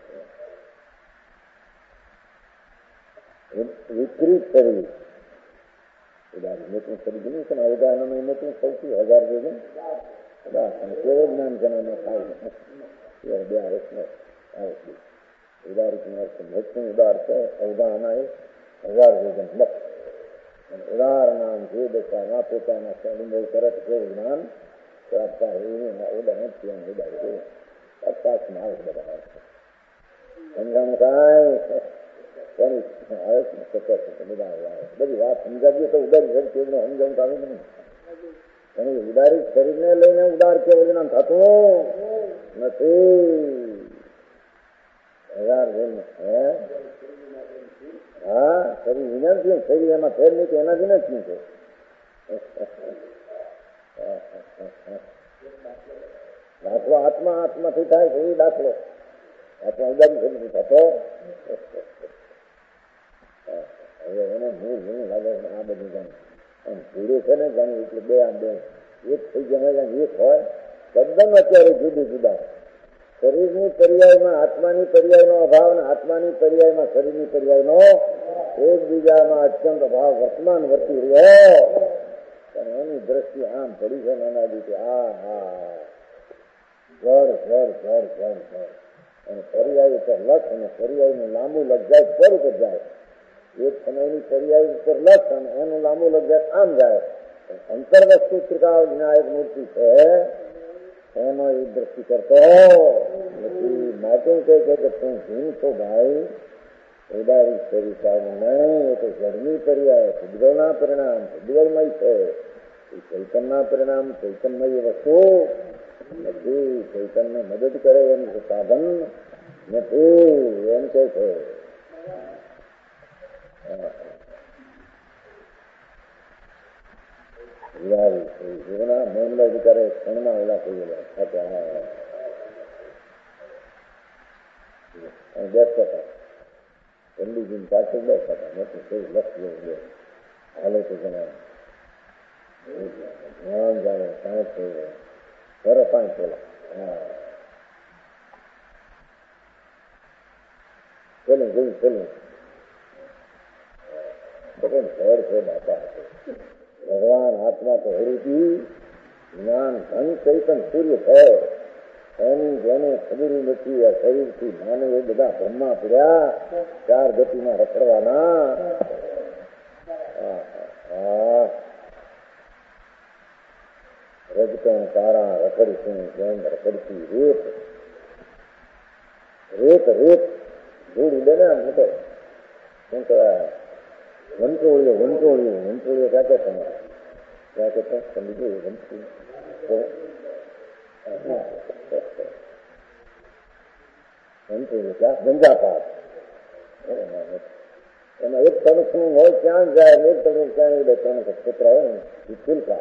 S3: વિકૃત શરીર ઉદાહરણ મોટું શરીર ગયું છે ને ઉદાહરણ મોટું સૌથી 1000 જેવું ઉદાહરણ કેવું જ્ઞાન જનામાં થાય બે આવે ઉદાહરણ મોટું ઉદાહર છે ઉદાહરણ એ 1000 જેવું ઉદાહરણ નામ જે દશામાં પોતાના અનુભવ કરે કેવું જ્ઞાન પ્રાપ્ત ઉદાહરણ ઉદાહરણ અવકાશમાં આવે બધા સમજાણું કાંઈ બધી વાત સમજાવીએ તો ઉદારી શરીર કેવું સમજાવું આવે નહીં અને ઉદારી શરીરને લઈને ઉદાર કેવું જ્ઞાન થતું નથી 1000 હે હા, શરીર વિજ્ઞાન થયું, શરીર એમાં ફેર નહીં કે એના વિના જ શું છે? દાખલો આત્મા આત્માથી થાય છે એ દાખલો. આત્મા ઉદારી શરીર થતો હવે એને હું લાગે આ બધું જાણ્યું. આમ પૂરે છે ને જાણ્યું એટલે બે આમ બે એક થઈ ગયા એક હોય તદ્દન અત્યારે જુદું જુદા. શરીરની પર્યાયમાં આત્માની પર્યાયનો અભાવ ને આત્માની પર્યાયમાં શરીરની પર્યાયનો એકબીજામાં અત્યંત અભાવ વર્તમાન વર્તી રહ્યો. પણ એની દ્રષ્ટિ આમ પડી છે નાના દીકરી, આ હા જળ જળ જળ જળ જળ અને પર્યાય ઉપર લક્ષ અને પર્યાયનું લાંબુ લગ જાય પર ઉપર જાય. એક સમયની પર્યાય ઉપર લક્ષ અને એનું લાંબુ લગ જાય આમ જાય. અંતર વસ્તુ ત્રિકાળ વિનાયક મૂર્તિ છે એનો એ દ્રષ્ટિ કરતો નથી. માટે કહે છે કે તું ભીમ તો ભાઈ ઉદારી શરીર સારું નહીં. એ તો જળની પર્યાય ભૂગોળના પરિણામ ભૂગોળમય છે. એ ચૈતનના પરિણામ ચૈતનમય વસ્તુ નથી. ચૈતનને મદદ કરે એમ સાધન નથી એમ કે છે. જીવના મૌનના અધિકારે ક્ષણમાં ઓલા થઈ ગયેલા બેસતા હતા. પંડિતજી પાછળ બેસતા હતા. નથી કોઈ લક્ષ જેવું હાલે તો જણાવે ધ્યાન જાણે સાંજ થઈ ગયો ઘરે પાંચ પેલા ચલું જોયું ચલું ઘર છે બાપા ભગવાન આત્મા તો હરિથી જ્ઞાન ધન ચૈતન સૂર્ય છે. એની જેને ખબર નથી આ શરીરથી માનવ એ બધા બ્રહ્મા પડ્યા ચાર ગતિમાં રખડવાના. રજકણ તારા રખડશું જેમ રખડતી રેત રેત રેત જોડી દે ને મોટો શું કહેવાય વંટોળીઓ વંટોળીઓ વંટોળીઓ ક્યાં કે તમારે ક્યાં કે સમજી વંટોળીઓ ક્યાં ગંજાપાત એમાં એક તણખનું હોય ક્યાં જાય ને એક તણખ ક્યાં બે ત્રણ પુત્ર હોય ને એ ફૂલકા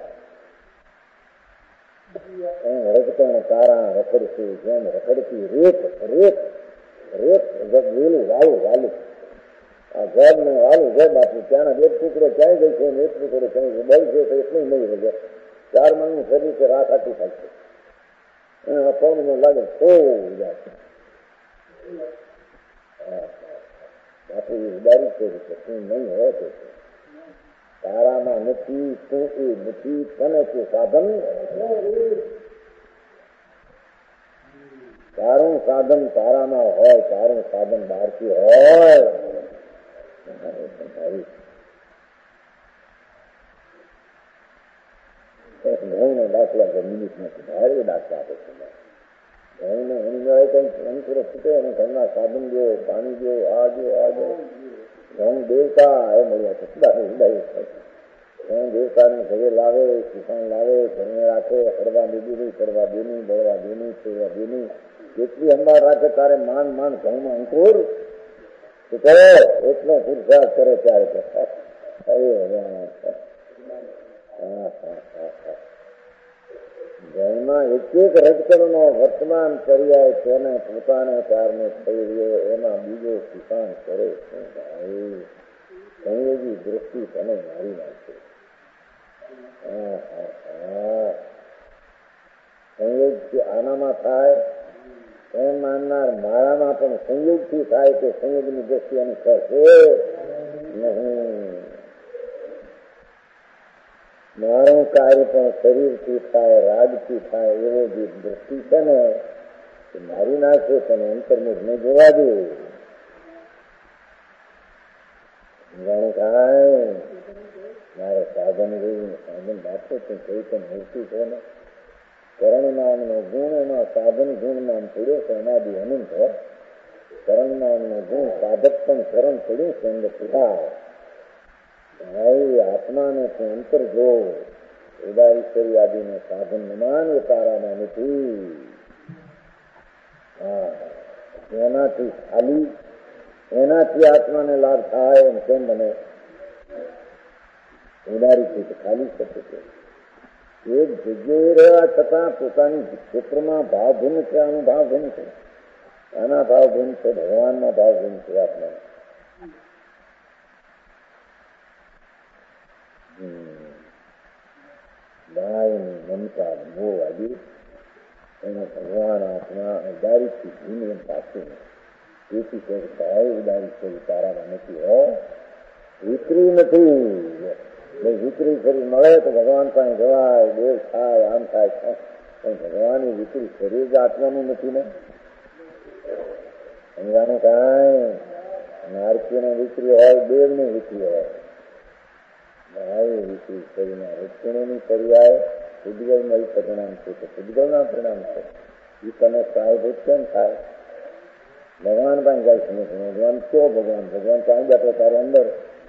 S3: રજકણ તારા રખડશું જેમ રખડતી રેત રેત રેત વેલું વાલું વાલું આ જબ ને વાલું જબ આપ્યું ત્યાંના એક ટુકડો ક્યાંય ગઈ છે એક ટુકડો ક્યાંય બળ છે તો એટલું નહીં રહે. ચાર મણનું શરીર છે રાત આટલું થાય છે એના પવન લાગે તો જાય બાપુ એ ઉદારી છે શું નહીં હોય તો તારામાં નથી તું એ નથી તને તું સાધન તારું સાધન તારામાં હોય તારું સાધન બહારથી હોય. ઘઉં નો દાખલા છે મિનિટ નથી ભારે દાખલા આપે છે. ઘઉં ને એની કઈ અંકુર છૂટે અને ઘરના સાધન જો પાણી જો આ જો આ જો ઘઉં દેવતા એ મળ્યા છે ઘઉં દેવતાને ઘરે લાવે કિસાન લાવે ઘરને રાખે હળવા દીધી ચડવા દેની બળવા દેની છોડવા દેની જેટલી અંબાર રાખે તારે માન માન ઘઉંમાં અંકુર કરે એટલો પુરુષાર્થ કરે ત્યારે ઘઉંમાં એક એક રજકણનો વર્તમાન પર્યાય તેને પોતાને કારણે થઈ રહ્યો એમાં બીજો કિસાન કરે છે. ભાઈ સંયોગી દૃષ્ટિ તેને મારી નાખે. સંયોગથી આનામાં થાય એમ માનનાર મારામાં પણ સંયોગથી થાય કે સંયોગની દ્રષ્ટિ એની થશે નહીં. મારું કાર્ય પણ શરીરથી થાય રાગથી થાય એવો જે દ્રષ્ટિ છે ને એ મારી નાખે પણ અંતર્મુખ નહીં જોવા દે. જાણે કાંઈ મારે સાધન જોયું સાધન બાપો તું કઈ પણ મૂર્તિ છે ને કરણ નામનો ગુણ એમાં સાધન ગુણ નામ પડ્યો છે એનાથી અનંત કરણ નામનો ગુણ સાધક પણ કરણ પડ્યું છે અંદર પિતા. ભાઈ આત્માને તું અંતર જો ઉદારીશ્વરી આદિને સાધન નમાન એ તારામાં નથી. એનાથી એનાથી આત્માને લાભ થાય એમ કેમ બને? ઉદારીથી તો ખાલી શકે છે. એક જગ્યાએ રહેવા છતાં પોતાની ક્ષેત્રમાં ભાવ ભિન્ન છે, આનું ભાવ ભિન્ન છે, આના ભાવ ભિન્ન છે, ભગવાનના ભાવ ભિન્ન છે. આત્મા ગાયની મમતા મોહ આવી એને ભગવાન આત્મા ઉદારીથી ભીન એમ પાછું તેથી કે ભાઈ ઉદારી છે તારામાં નથી હો, વિકરી નથી. વિકરી શરીર મળે તો ભગવાન પાસે જવાય, દેવ થાય, આમ થાય, પણ ભગવાનની વિકરી શરીર જ આત્માનું નથી ને. સમજાનું કાંઈ નારકીની વિકરી હોય, દેવની વિકરી હોય. ભાઈ વિકરી શરીરના રક્ષણોની પર્યાય ઉદ્ગલમાં એ પરિણામ છે કે ઉદ્ગલના પરિણામ છે. એ તમે સહાયભૂત કેમ થાય? ભગવાન પાસે જાય સમજ ભગવાન કયો ભગવાન? ભગવાન ક્યાં બેઠો તારે અંદર?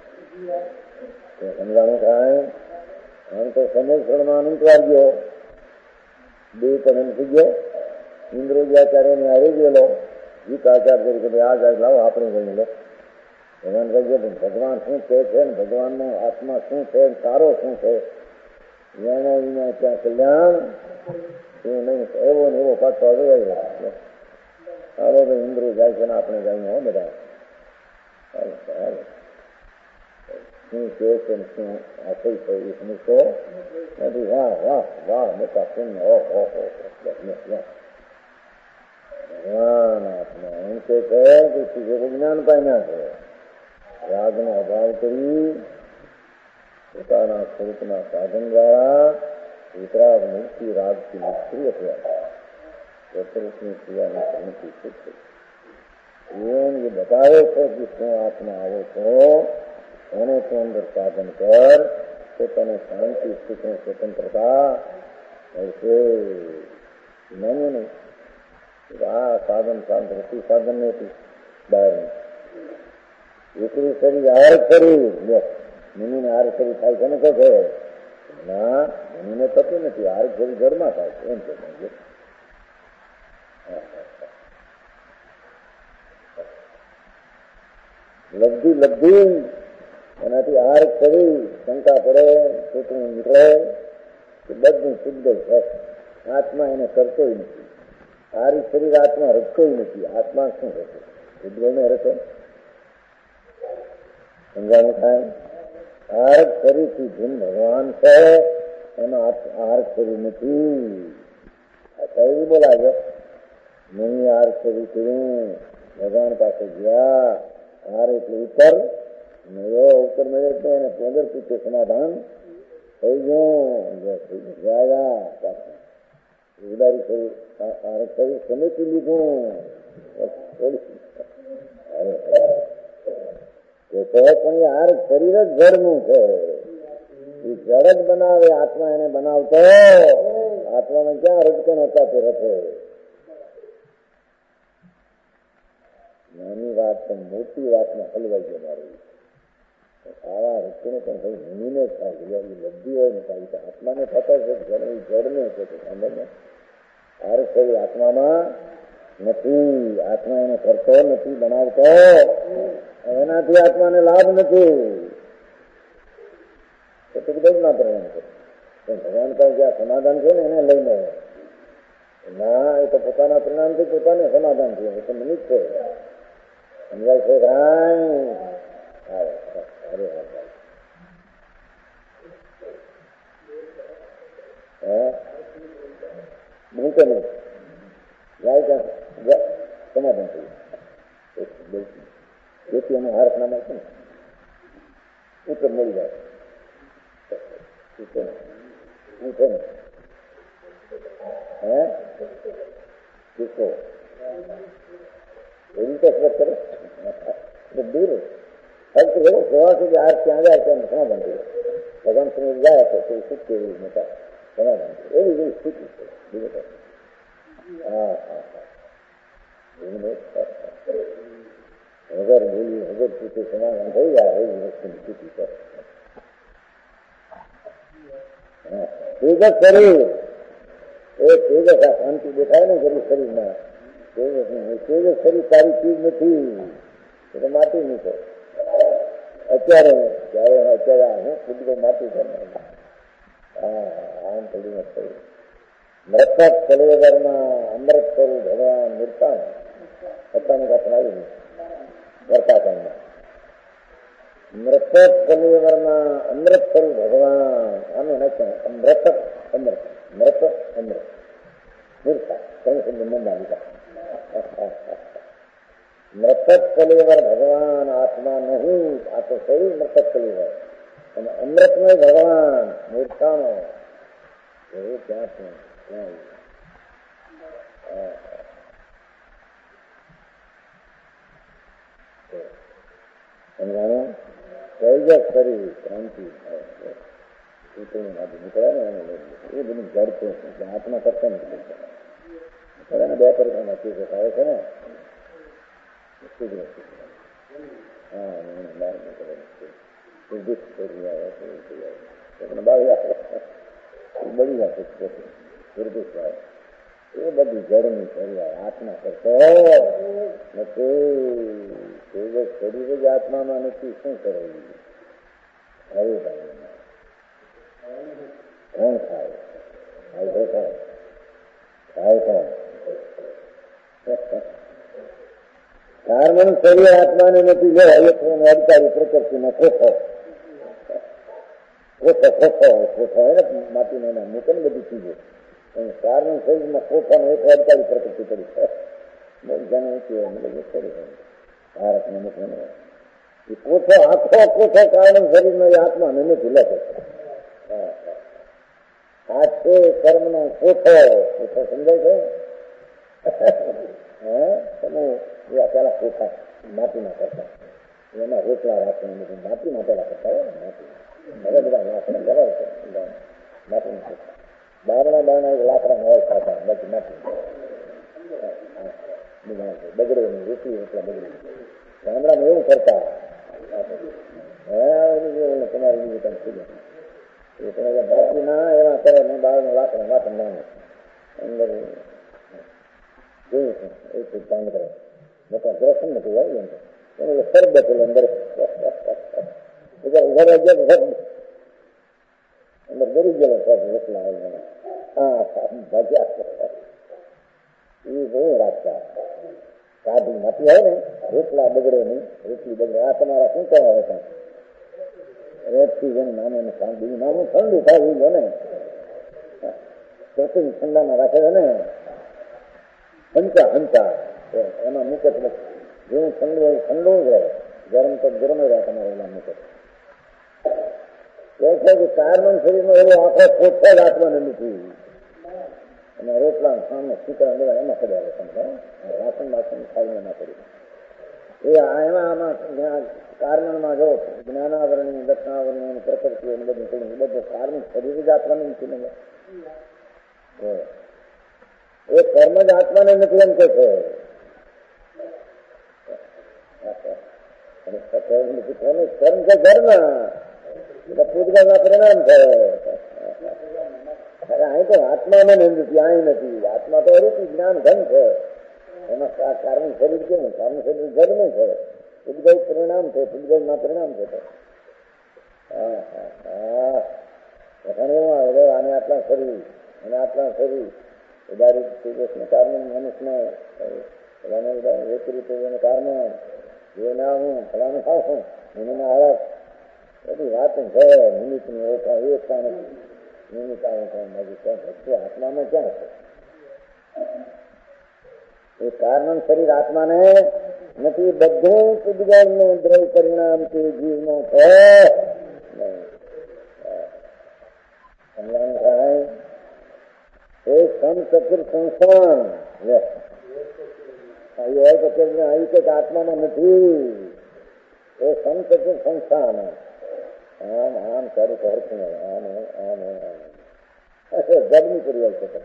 S3: સમજાણું કાંઈ આમ તો સમક્ષણમાં અનંતવાર ગયો, બે પણ થઈ ગયો. ઇન્દ્રોજાચાર્યને હારી ગયેલો, ગીતાચાર્ય તરીકે આ જાય લાવો આપણે ગઈ લો. ભગવાન કહી ગયો ભગવાન શું કહે છે ને ભગવાનનો આત્મા શું છે, તારો શું છે? એના વિના ત્યાં કલ્યાણ શું નહીં. એવો ને એવો પાછો હવે સારો ભાઈ ઇન્દ્રો જાય છે ને આપણે જઈને હો બધા શું કહે છે ને શું આશય છે એ સમજતો નથી. વાહ વાહ વાહ મોટા પુણ્ય ઓહો ભગવાન આત્મા એમ કે જ્ઞાન પામ્યા છે. રાગનો અભાવ કરી પોતાના સ્વરૂપના સાધન દ્વારા વિતરાગ મુક્તિ રાગથી નિષ્ક્રિય થયા. સ્વરૂપની ક્રિયાની સમિતિ શીખે એમ એ બતાવે છે કે શું આત્મા આવો છો એને તું અંદર સાધન કર તો તને શાંતિ સુખની સ્વતંત્રતા મળશે. માન્યું નહીં આ સાધન શાંતિ સાધન નથી બહારનું. વિકરી શરીર આહાર શરીર મુનિને આહાર શરીર થાય છે ને કહે છે ના મુનિને થતું નથી. આહાર શરીર ઘરમાં થાય છે એમ કે લબ્ધી એનાથી આહાર શરીર શંકા પડે, છોકરું નીકળે કે બધું શુદ્ધ છે. આત્મા એને કરતો નથી. આહાર શરીર આત્મા રખતો નથી. આત્મા શું રહેશે? શુદ્ધ ને રહેશે. સમજાણું થાય? આહાર શરીરથી ભીન ભગવાન છે, એનો આહાર શરીર નથી. એવી બોલાવે નહીં. આહાર શરીર કર્યું ભગવાન પાસે ગયા. આહાર એટલે ઉત્તર મેળ્યો. ઉત્તર મેળ્યો તો એને વગર પૂછે સમાધાન થઈ ગયું. ગયા ઉદારી શરીર આહાર શરીર સમેટી લીધું. પણ એ આર શરીર જ જળનું છે. એ જળ જ બનાવે. આત્મા એને બનાવતો આત્માને ક્યાં રજકણ હતા તે રખે. નાની વાત પણ મોટી વાતમાં હલવાઈ જનારી આવા રક્ષણો પણ કઈ ભૂમિને જ થાય. બધી હોય ને કાંઈ તો આત્માને થતા છે. જળને છે સાંભળને. આર શરીર આત્મામાં નથી. આત્મા એને કરતો નથી, બનાવતો. એનાથી આત્માને લાભ નથી. ના પરિણામ છે. ભગવાન પાસે જ્યાં સમાધાન છે ને એને લઈને ના એ તો પોતાના પરિણામથી પોતાને સમાધાન છે. એ તો નિમિત્ત છે. સમજાય છે કાંઈ? મૂકે નહીં જાય સમાધાન થયું. જેથી અમે હારત નામ છે ને ઉત્તર મળી જાય. શીખો એવી તો કરે દૂર ફક્ત એવો સવા સુધી હાર ત્યાં જાય ત્યાં સમાધાન થયું. ભગવાન સમય જાય તો કોઈ સુખ કેવી મોટા સમાધાન થયું. એવી જેવી સ્થિતિ છે. બીજું હા હા વગર બોલી વગર પૂછે સમાધાન થઈ જાય એવી વસ્તુની સ્થિતિ છે. તેજસ શરીર એ તેજસ આ શાંતિ દેખાય ને જરી શરીરમાં તેજસ શરીર સારી ચીજ નથી. એ તો માટીની છે. અત્યારે હું ખુદ માટી છે. આમ થોડી નથી. મૃતક કલેવરમાં અમૃત સ્વરૂપ ભગવાન નિર્તાન પોતાની વાત આવી વર્તા કાળમાં મૃતક કલેવરમાં અમૃત સ્વરૂપ ભગવાન આમે નાખ્યા અમૃતક અમૃત મૃત અમૃત નિર્તા મૃતક કલેવર ભગવાન આત્મા નહીં. આ તો સહી મૃતક કલેવર અને અમૃતમય ભગવાન નિર્તાનો એવું ક્યાં છે? સમજાણું? તેજસ કરી ક્રાંતિ નીકળે ને એ બધું જડ છે. આત્મા કરતા નથી બે પરીક્ષા નક્કી છે થાય છે ને બળી જશે. એ બધી જળની ફરિયાદ આત્મા કરતો નથી. તેજસ શરીર જ આત્મામાં નથી. શું કરે? કોણ ખાય? ખાય કોણ? કારણનું શરીર આત્માને નથી. લે અડતાળી પ્રકૃતિનો ખોખો માટીને એના મૂકે ને બધી ચીજો. કારણ શરીરમાં ખોખાનો એક અડતાળી પ્રકૃતિ કરી ભારતને મૂકે એ કોઠો આખો કોઠો કારણ શરીરનો એ આત્માને નથી લેતો. આ છે કર્મનો કોઠો. સમજાય છે? તમે પેલા કોઠા માટીના કરતા એમાં રોટલા રાખીને માટી માટેલા કરતા હોય. માટી બધા લાકડા બરાબર છે. માટીના કોઠા બારણા લાકડા હોય ખાતા બાકી માટી બગડે નહીં. રોટલી રોટલા બગડે. ગામડામાં એવું કરતા તમારે બીજું કામ થઈ જાય. બાકી ના એવા કરે ને બારનું લાકડા વાસણ નાનું અંદર જોયું છે. એક કામ કરે મોટા દ્રશન નથી હોય એમ એને સરદ બેઠેલો અંદર અંદર ગરી ગયેલો રોટલા ભાજ્યા એ બહુ રાખતા. કાઢી માટી હોય ને રોટલા બગડે નહીં. રોટલી બગડે. આ તમારા શું કહેવાય હતા? રેતથી જેમ નાનું બીજું નાનું ઠંડુ થાય એ ને ચોથી ઠંડામાં રાખે છે ને હંચા એમાં મૂકે જેવું ઠંડુ હોય ઠંડુ જ રહે. ગરમ તો ગરમ રહે તમારે એમાં મૂકે. એ છે કે કારણ શરીરનો એવો આખો ખોટો જ આત્માને નથી. અને રોટલા સામે શીતળા લેવા એમાં પડ્યા સમજો. વાસણ વાસણ ખાઈને એમાં પડી એ એમાં આમાં કારણમાં જો જ્ઞાનાવરણી દક્ષિણાવરણી પ્રકૃતિ બધું પડ્યું. બધું કારણ શરીર જ આત્માને નથી ને એ કર્મ જ આત્માને નથી એમ કે છે. કર્મ છે ધર્મ પૂતગલના પરિણામ છે. અહીં તો આત્મામાં નથી. અહીં નથી. આત્મા તો રૂપી જ્ઞાન ધન છે. એમાં કારણ શરીર કેવું? કારણ શરીર ધર્મ છે. પૂતગલ પરિણામ છે. પૂતગલના પરિણામ છે. આને આટલા શરીર અને આટલા શરીર ઉદાહરિત તેજસને કારણે મનુષ્યને વિપરીત કારણ એ ના હું ફલાનું ખાવું એને ના હરક બધી વાતો છે. નિમિત્તની ઓળખા એ કારણ નિમિત્ત આત્મામાં ક્યાં છે? એ કારણ શરીર આત્માને નથી. બધું પૂતગલનું દ્રવ્ય પરિણામ તે જીવનો છે. સમજાણું થાય? એ સમચતુર સંસ્થાન હોય તો આવી કંઈક આત્મામાં નથી. એ સમચતુર સંસ્થાન આમ આમ સારું કરતું આમ આમ ગરમી કરી હોય છે.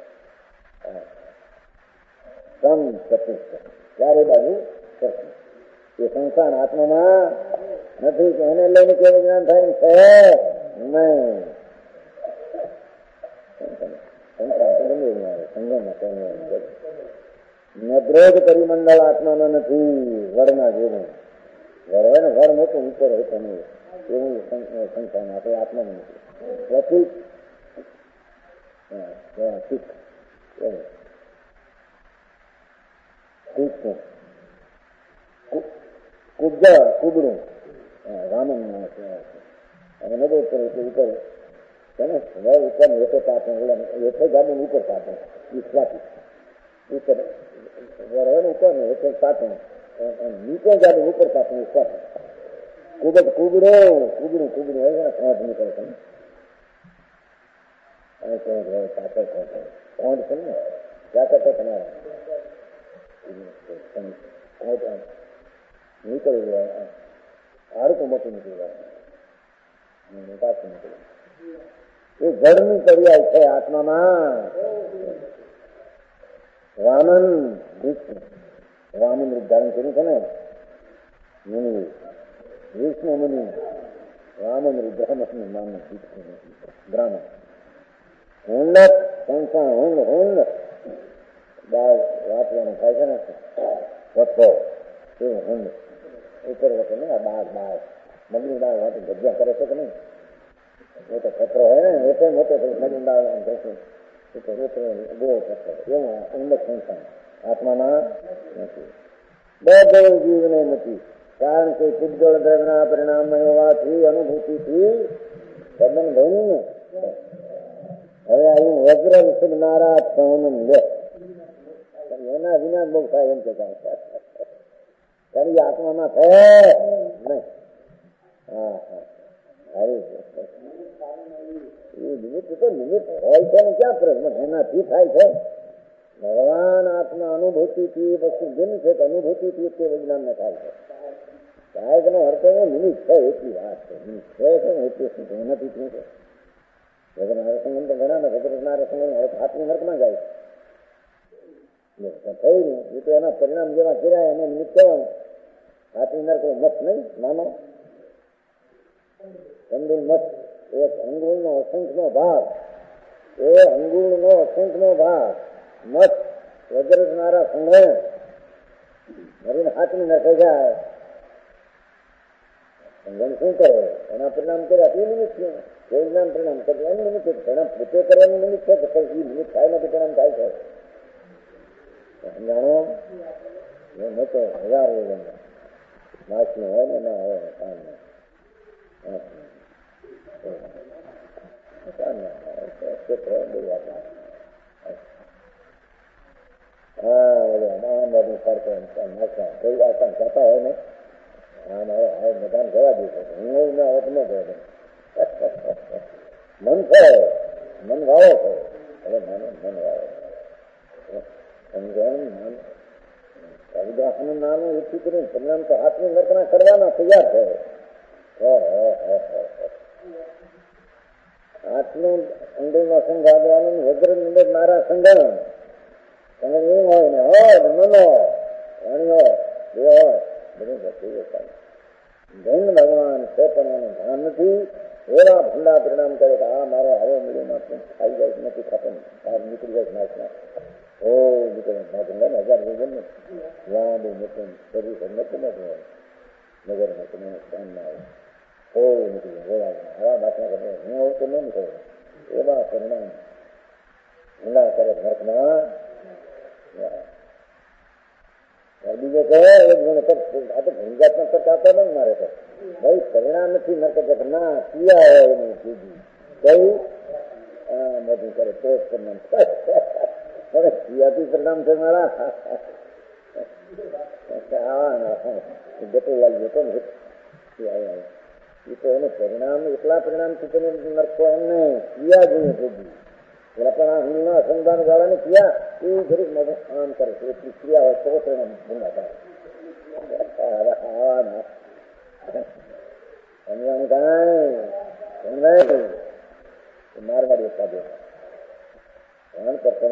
S3: સમચતુર ચારે બાજુ એ સંસ્થાન આત્મામાં નથી. એને લઈને કેવું જ્ઞાન થાય છે? નહીં. નદ્રોગ પરિમંડળ આત્મામાં નથી. વડના જેવું ઘર હોય ને ઘર મોટું ઉપર હોય તમે એવું સંખ્યામાં આપણે આત્માનું નથી કુબડું રામન અને નબો ઉપર ઉપર ઉપર પાપે એટલે ગાડી ઉપર પાપે સ્વાતી ઉપર ઉપર ને એટલે પાપે નીચે ગાડી ઉપર પાપે સ્વાતી કુબડું હોય ને કોંઠ નીકળે છે કોંઠ છે ને ક્યાં કરતા તમારા નીકળી ગયા હાડકું મોટું નીકળી ગયા પાછું નીકળ્યું એ જળની કડિયાળ છે આત્મામાં. વામન રૂપ ધારણ કર્યું છે ને મુનિ વિષ્ણુ મુનિ વામન રૂપ બ્રહ્મનું નામ બ્રાહ્મણ હુંડત સંસ્થા હુંડ દાળ વાંચવાનું થાય છે ને વસ્તો એવું હુંડ ઉપર વખતે ને આ દાળ મગની દાળ વાંચી ભજીયા કરે છે કે નહીં મોટો પથરો હોય ને એટલે મોટો મગની દાળ ગોળ પથરો એવું ઊંડક સંસ્થા આત્મામાં નથી. બધું જીવને નથી કારણ કે પૂજ્ય દ્રવ્યના પરિણામ હોવાથી અનુભૂતિથી તદ્દન ભયનું ને. હવે અહીં વજ્ર વિશુદ્ધ નારાજ સૌનમ લે એના વિના બહુ થાય એમ કે તારી આત્મામાં થાય નહીં. હા હા સારી એ નિમિત્ત તો નિમિત્ત હોય છે ને ક્યાં પ્રશ્ન એનાથી થાય છે. ભગવાન આત્મા અનુભૂતિથી વસ્તુ જેમ છે કે અનુભૂતિથી તે વિજ્ઞાનને થાય છે. સાહેબ નો અર્થ નિમિત્ત છે એટલી વાત છે. નિમિત્ત છે ને એટલી શું છે એનાથી શું છે. ભગવાન તો ઘણા ને ભગવાન હવે હાથની નર્કમાં જાય થયું ને એ તો એના પરિણામ જેવા કર્યા એને નિમિત્ત કહેવાનું. હાથની નર્ક મત નહીં નાનો અંગુલ મત એક અંગુળનો અસંખ્યનો ભાગ એ અંગુળનો અસંખ્યનો ભાગ મત વજ્રનારા સંગ્રહ મરીને હાથની નર્કે જાય. સંગમ શું કરે એના પરિણામ કર્યા એ નિમિત્ત છે. કોઈ જ્ઞાન પરિણામ કરે એનું નિમિત્ત છે. પરિણામ પોતે કરવાનું નિમિત્ત છે કે એ નિમિત્ત થાય નથી પરિણામ થાય છે. જાણો એ મોટો હજાર માછનો હોય ને ના હોય કામ જતા હોય ને મેદાન જવા દે છે હું ના હોત ન ગયો મન છે મન વાળો છે હવે મન વાળો સમજણ રવિદાસનું નામ ઓછું કરીને પરિણામ તો હાથની વર્તના કરવાના તૈયાર છે. હાથનું અંગલનો સંઘ આગવાનું વજ્ર નિંદર મારા સંગણ સંગણ એવું હોય ને હોય મનો વાણી હોય બે હોય બધું જતું જૈન ભગવાન છે પણ એનું ભાન નથી. એવા ભંડા પરિણામ કરે કે આ મારો હવો મળ્યો માત્ર ખાઈ જાય નથી ખાતો બહાર નીકળી જાય નાચના ઓ નીકળે ના હજાર વજન ને લાંબુ મોટું શરીર નથી હોય નગરમાં તમે ધ્યાન ના આવે ઓ નીકળી જાય હવા બાટલા કરે હું આવું તો ન નીકળે એવા પરિણામ ભંડા કરે નર્કમાં. બીજો કહે એક જણ આ તો ભંગાત્મક કરતા આવતા નહીં મારે તો ભાઈ પરિણામ નથી નર્ક ના ક્રિયા હોય એની કીધી કઈ મોટું કરે તો પરિણામ ક્રિયાથી પરિણામ છે મારા જતો લાલ જતો ને એ તો એને પરિણામ એટલા પરિણામથી તમે નરકો એમને ક્રિયા જોઈએ કીધી પેલા પણ આ હિંદના અસંધાન વાળાની ક્રિયા એ જરીક મગજ આમ કરે છે એટલી ક્રિયા હોય તો પરિણામ ભૂંગા થાય સમજાણું કાંઈ મારવાડી સાધ્ય ધ્યાન કરતો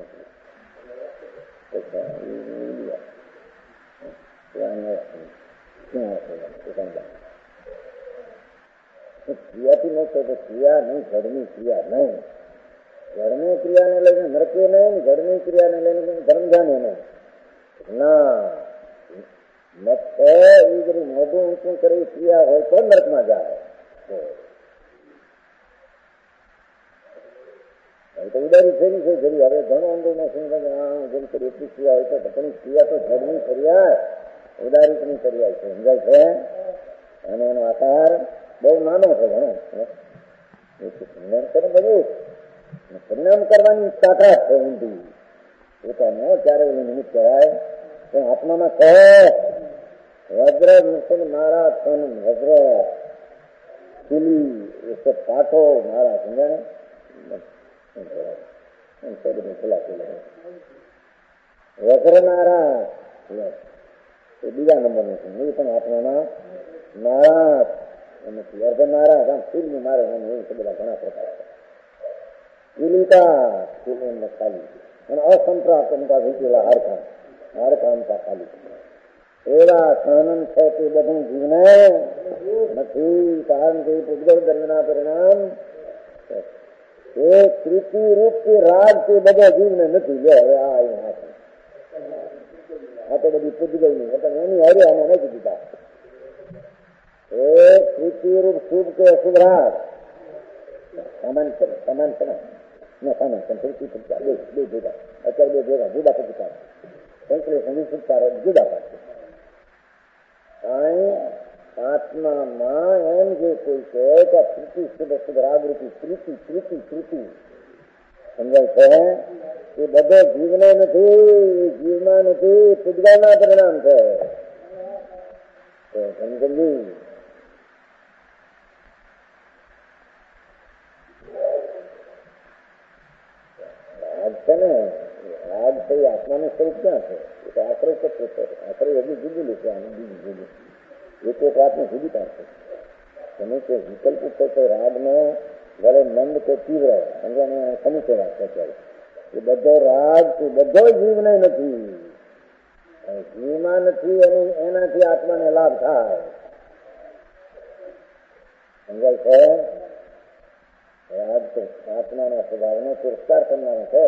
S3: ક્રિયાથી ન થાય તો ક્રિયા નહીં ઘરની ક્રિયા નહીં ઘરની ક્રિયાને લઈને નરકે નહીં ઘરની ક્રિયાને લઈને ધર્મધાને નહીં ના નથી મોઢું ઊંચું કરી ક્રિયા હોય તો નર્કમાં જાય. તો ઉદારી ફેરી છે જરી. હવે ઘણું ઊંડું નથી જેમ કરી એટલી ક્રિયા હોય તો પણ ક્રિયા તો ધર્મની ફરિયાદ ઉદારીતની ફરિયાદ છે. સમજાય છે. અને એનો આકાર બહુ નાનો છે ઘણો. પરિણામ કરે બધું પરિણામ કરવાની તાકાત છે ઊંધી. પોતાનો ત્યારે એનું નિમિત્ત કહેવાય. આત્મામાં કહે વજ્ર મુસલ મારા તન વજ્ર ખીલી એ પાઠો મારા સમજાને વજ્રનારા એ બીજા નંબરનું છે. એ પણ આત્માના નારાજ નથી. અર્ધનારાજ આમ ફીલની મારે એ બધા ઘણા પ્રકાર છે. કિલિકા કિલી ખાલી અને અસંપ્રાપ્ત વીટેલા હારકામતા ખાલી એવા સહનન છે તે બધું જીવને નથી. કારણ કે પૂજગલ દર્શના પરિણામ એ કૃતિ રૂપ કે રાગ તે બધા જીવને નથી. લે હવે આ તો બધી પૂજગલ ની એની હારે આને નથી દીધા. એ કૃતિ રૂપ શુભ કે અશુભ રાગ સમાન બે જુદા અત્યારે બે ભેગા જુદા પ્રતિકાર સંકલેશન છુટકારો જુદા પાડશે. આત્મામાં એમ જે કોઈ છે કે કૃતિ શુભ શુભ રાગરૂપી કૃતિ સમજાય છે. એ બધો જીવને નથી, જીવમાં નથી, પૂજગલના પરિણામ છે. સમજી રાગ છે ને રાગ છે એ આત્માનું સ્વરૂપ ક્યાં છે? એ તો આશ્રય તત્વ છે. આશ્રય હજી જુદું લેશે આનું બીજું જુદું એક વાતને જુદી પાડશે. તમે કે વિકલ્પ છે કે રાગનો વડે મંદ કે તીવ્ર સમજાને સમુચય વાત છે અત્યારે. એ બધો રાગ એ બધો જીવને નથી, જીવમાં નથી અને એનાથી આત્માને લાભ થાય. સમજાય છે. રાગ તો આત્માના સ્વભાવનો તિરસ્કાર કરનારો છે.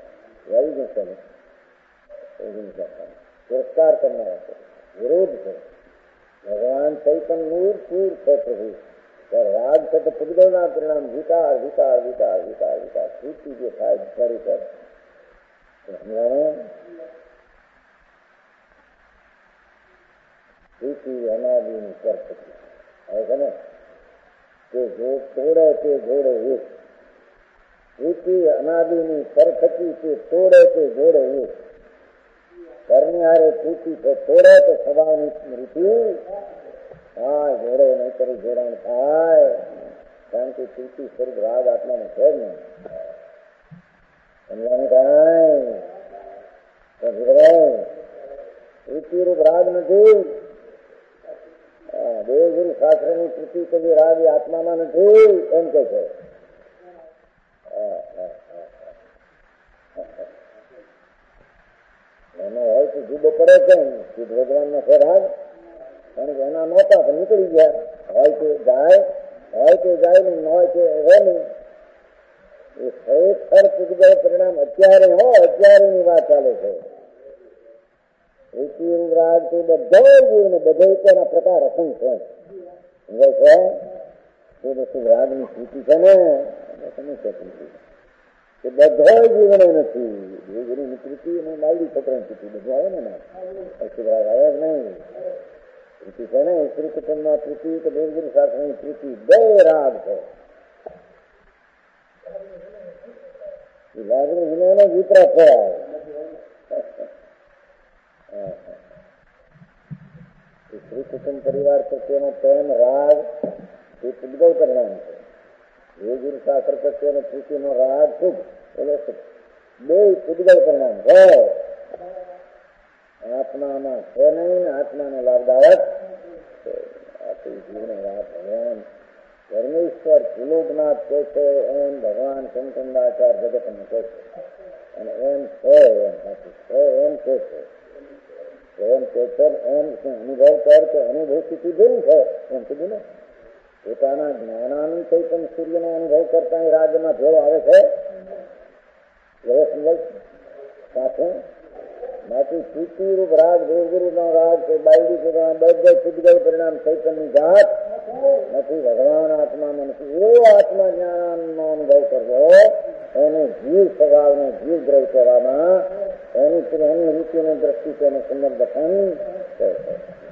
S3: તિરસ્કાર કરનારો છે, વિરોધ છે. ભગવાન ચૈતન્ય નૂર પૂર છે પ્રભુ. રાગ છે તો પૂજગલના પરિણામ વિકાર વિકાર વિકાર વિકાર વિકાર સ્થિતિ જે થાય ફરી પર સ્થિતિ અનાદિની પરફેક્ટ આવે છે ને તે જો તોડે તે જોડે એક. સ્થિતિ અનાદિની પરફેક્ટી તે તોડે તે જોડે એક. ઘરની હારે સ્થિતિ છે તોડે તો સ્વભાવની સ્મૃતિ હા જોડે નહીં કરી જોડાણ થાય. કારણ કે સ્થિતિ સ્વરૂપ રાગ આત્માને છે જ નહીં. સમજાને કાંઈ સ્થિતિ રૂપ રાગ નથી. દેવગુરુ શાસ્ત્રની કૃતિ કદી રાગ એ આત્મામાં નથી એમ કે છે. એનો હોય તો જુદો પડે કેમ? ભગવાન નો છે રાગ કારણ કે એના નહોતા તો નીકળી ગયા. હોય તે જાય ને ન હોય તે રહે નહીં. એ ખરેખર પૂજગલ પરિણામ અત્યારે અત્યારેની વાત ચાલે છે. રાગ તે બધો જીવને બધો તેના પ્રકાર અસંખ્ય સમજાય છે. એ બધું રાગની સ્થિતિ છે ને સમસ્યા સ્થિતિ એ બધો જીવને નથી. દેવગુરુની કૃતિ અને માલડી છોકરાની કૃતિ બધું આવે ને રાગ આવે જ નહીં. કૃતિ છે ને શ્રી કુટુંબમાં કૃતિ કે દેવગુરુ શાસ્ત્રની કૃતિ બે રાગ છે. એ લાગણી વિનાનો વિતરાગ થયા. શ્રી કુટુંબ પરિવાર પ્રત્યેનો પ્રેમ રાગ એ પૂજગલ પરિણામ છે. દેવગુરુ શાસ્ત્ર પ્રત્યેનો પ્રીતિનો રાગ શુભ એટલે બે પૂજગલ પરિણામ છે. આત્મામાં છે નહીં, આત્માને લાભદાયક જીવને વાત ભગવાન પરમેશ્વર ત્રિલોકનાથ કહે છે એમ ભગવાન શંકરાચાર્ય જગતને કહે છે. અને એમ છે એમ સાચું છે એમ કે છે એમ કે છે એમ અનુભવ કર તો અનુભૂતિ કીધું છે એમ કીધું ને. પોતાના જ્ઞાનાનંદ ચૈતન્ય સૂર્યનો અનુભવ કરતા રાજ્યમાં ભેળો આવે છે એવો સમજાય સાથે બાકી સ્થિતિ રૂપ રાગ દેવગુરુ નો રાગ કે બાયડી કે બધે છૂટ ગઈ પરિણામ ચૈતન્ય જાત નથી. ભગવાન આત્મામાં નથી. એવો આત્મા જ્ઞાન નો અનુભવ કરવો એને જીવ સ્વભાવને જીવ દ્રવ કહેવામાં એની રૂચિની દ્રષ્ટિ તેને સંબંધ દર્શન કહે છે.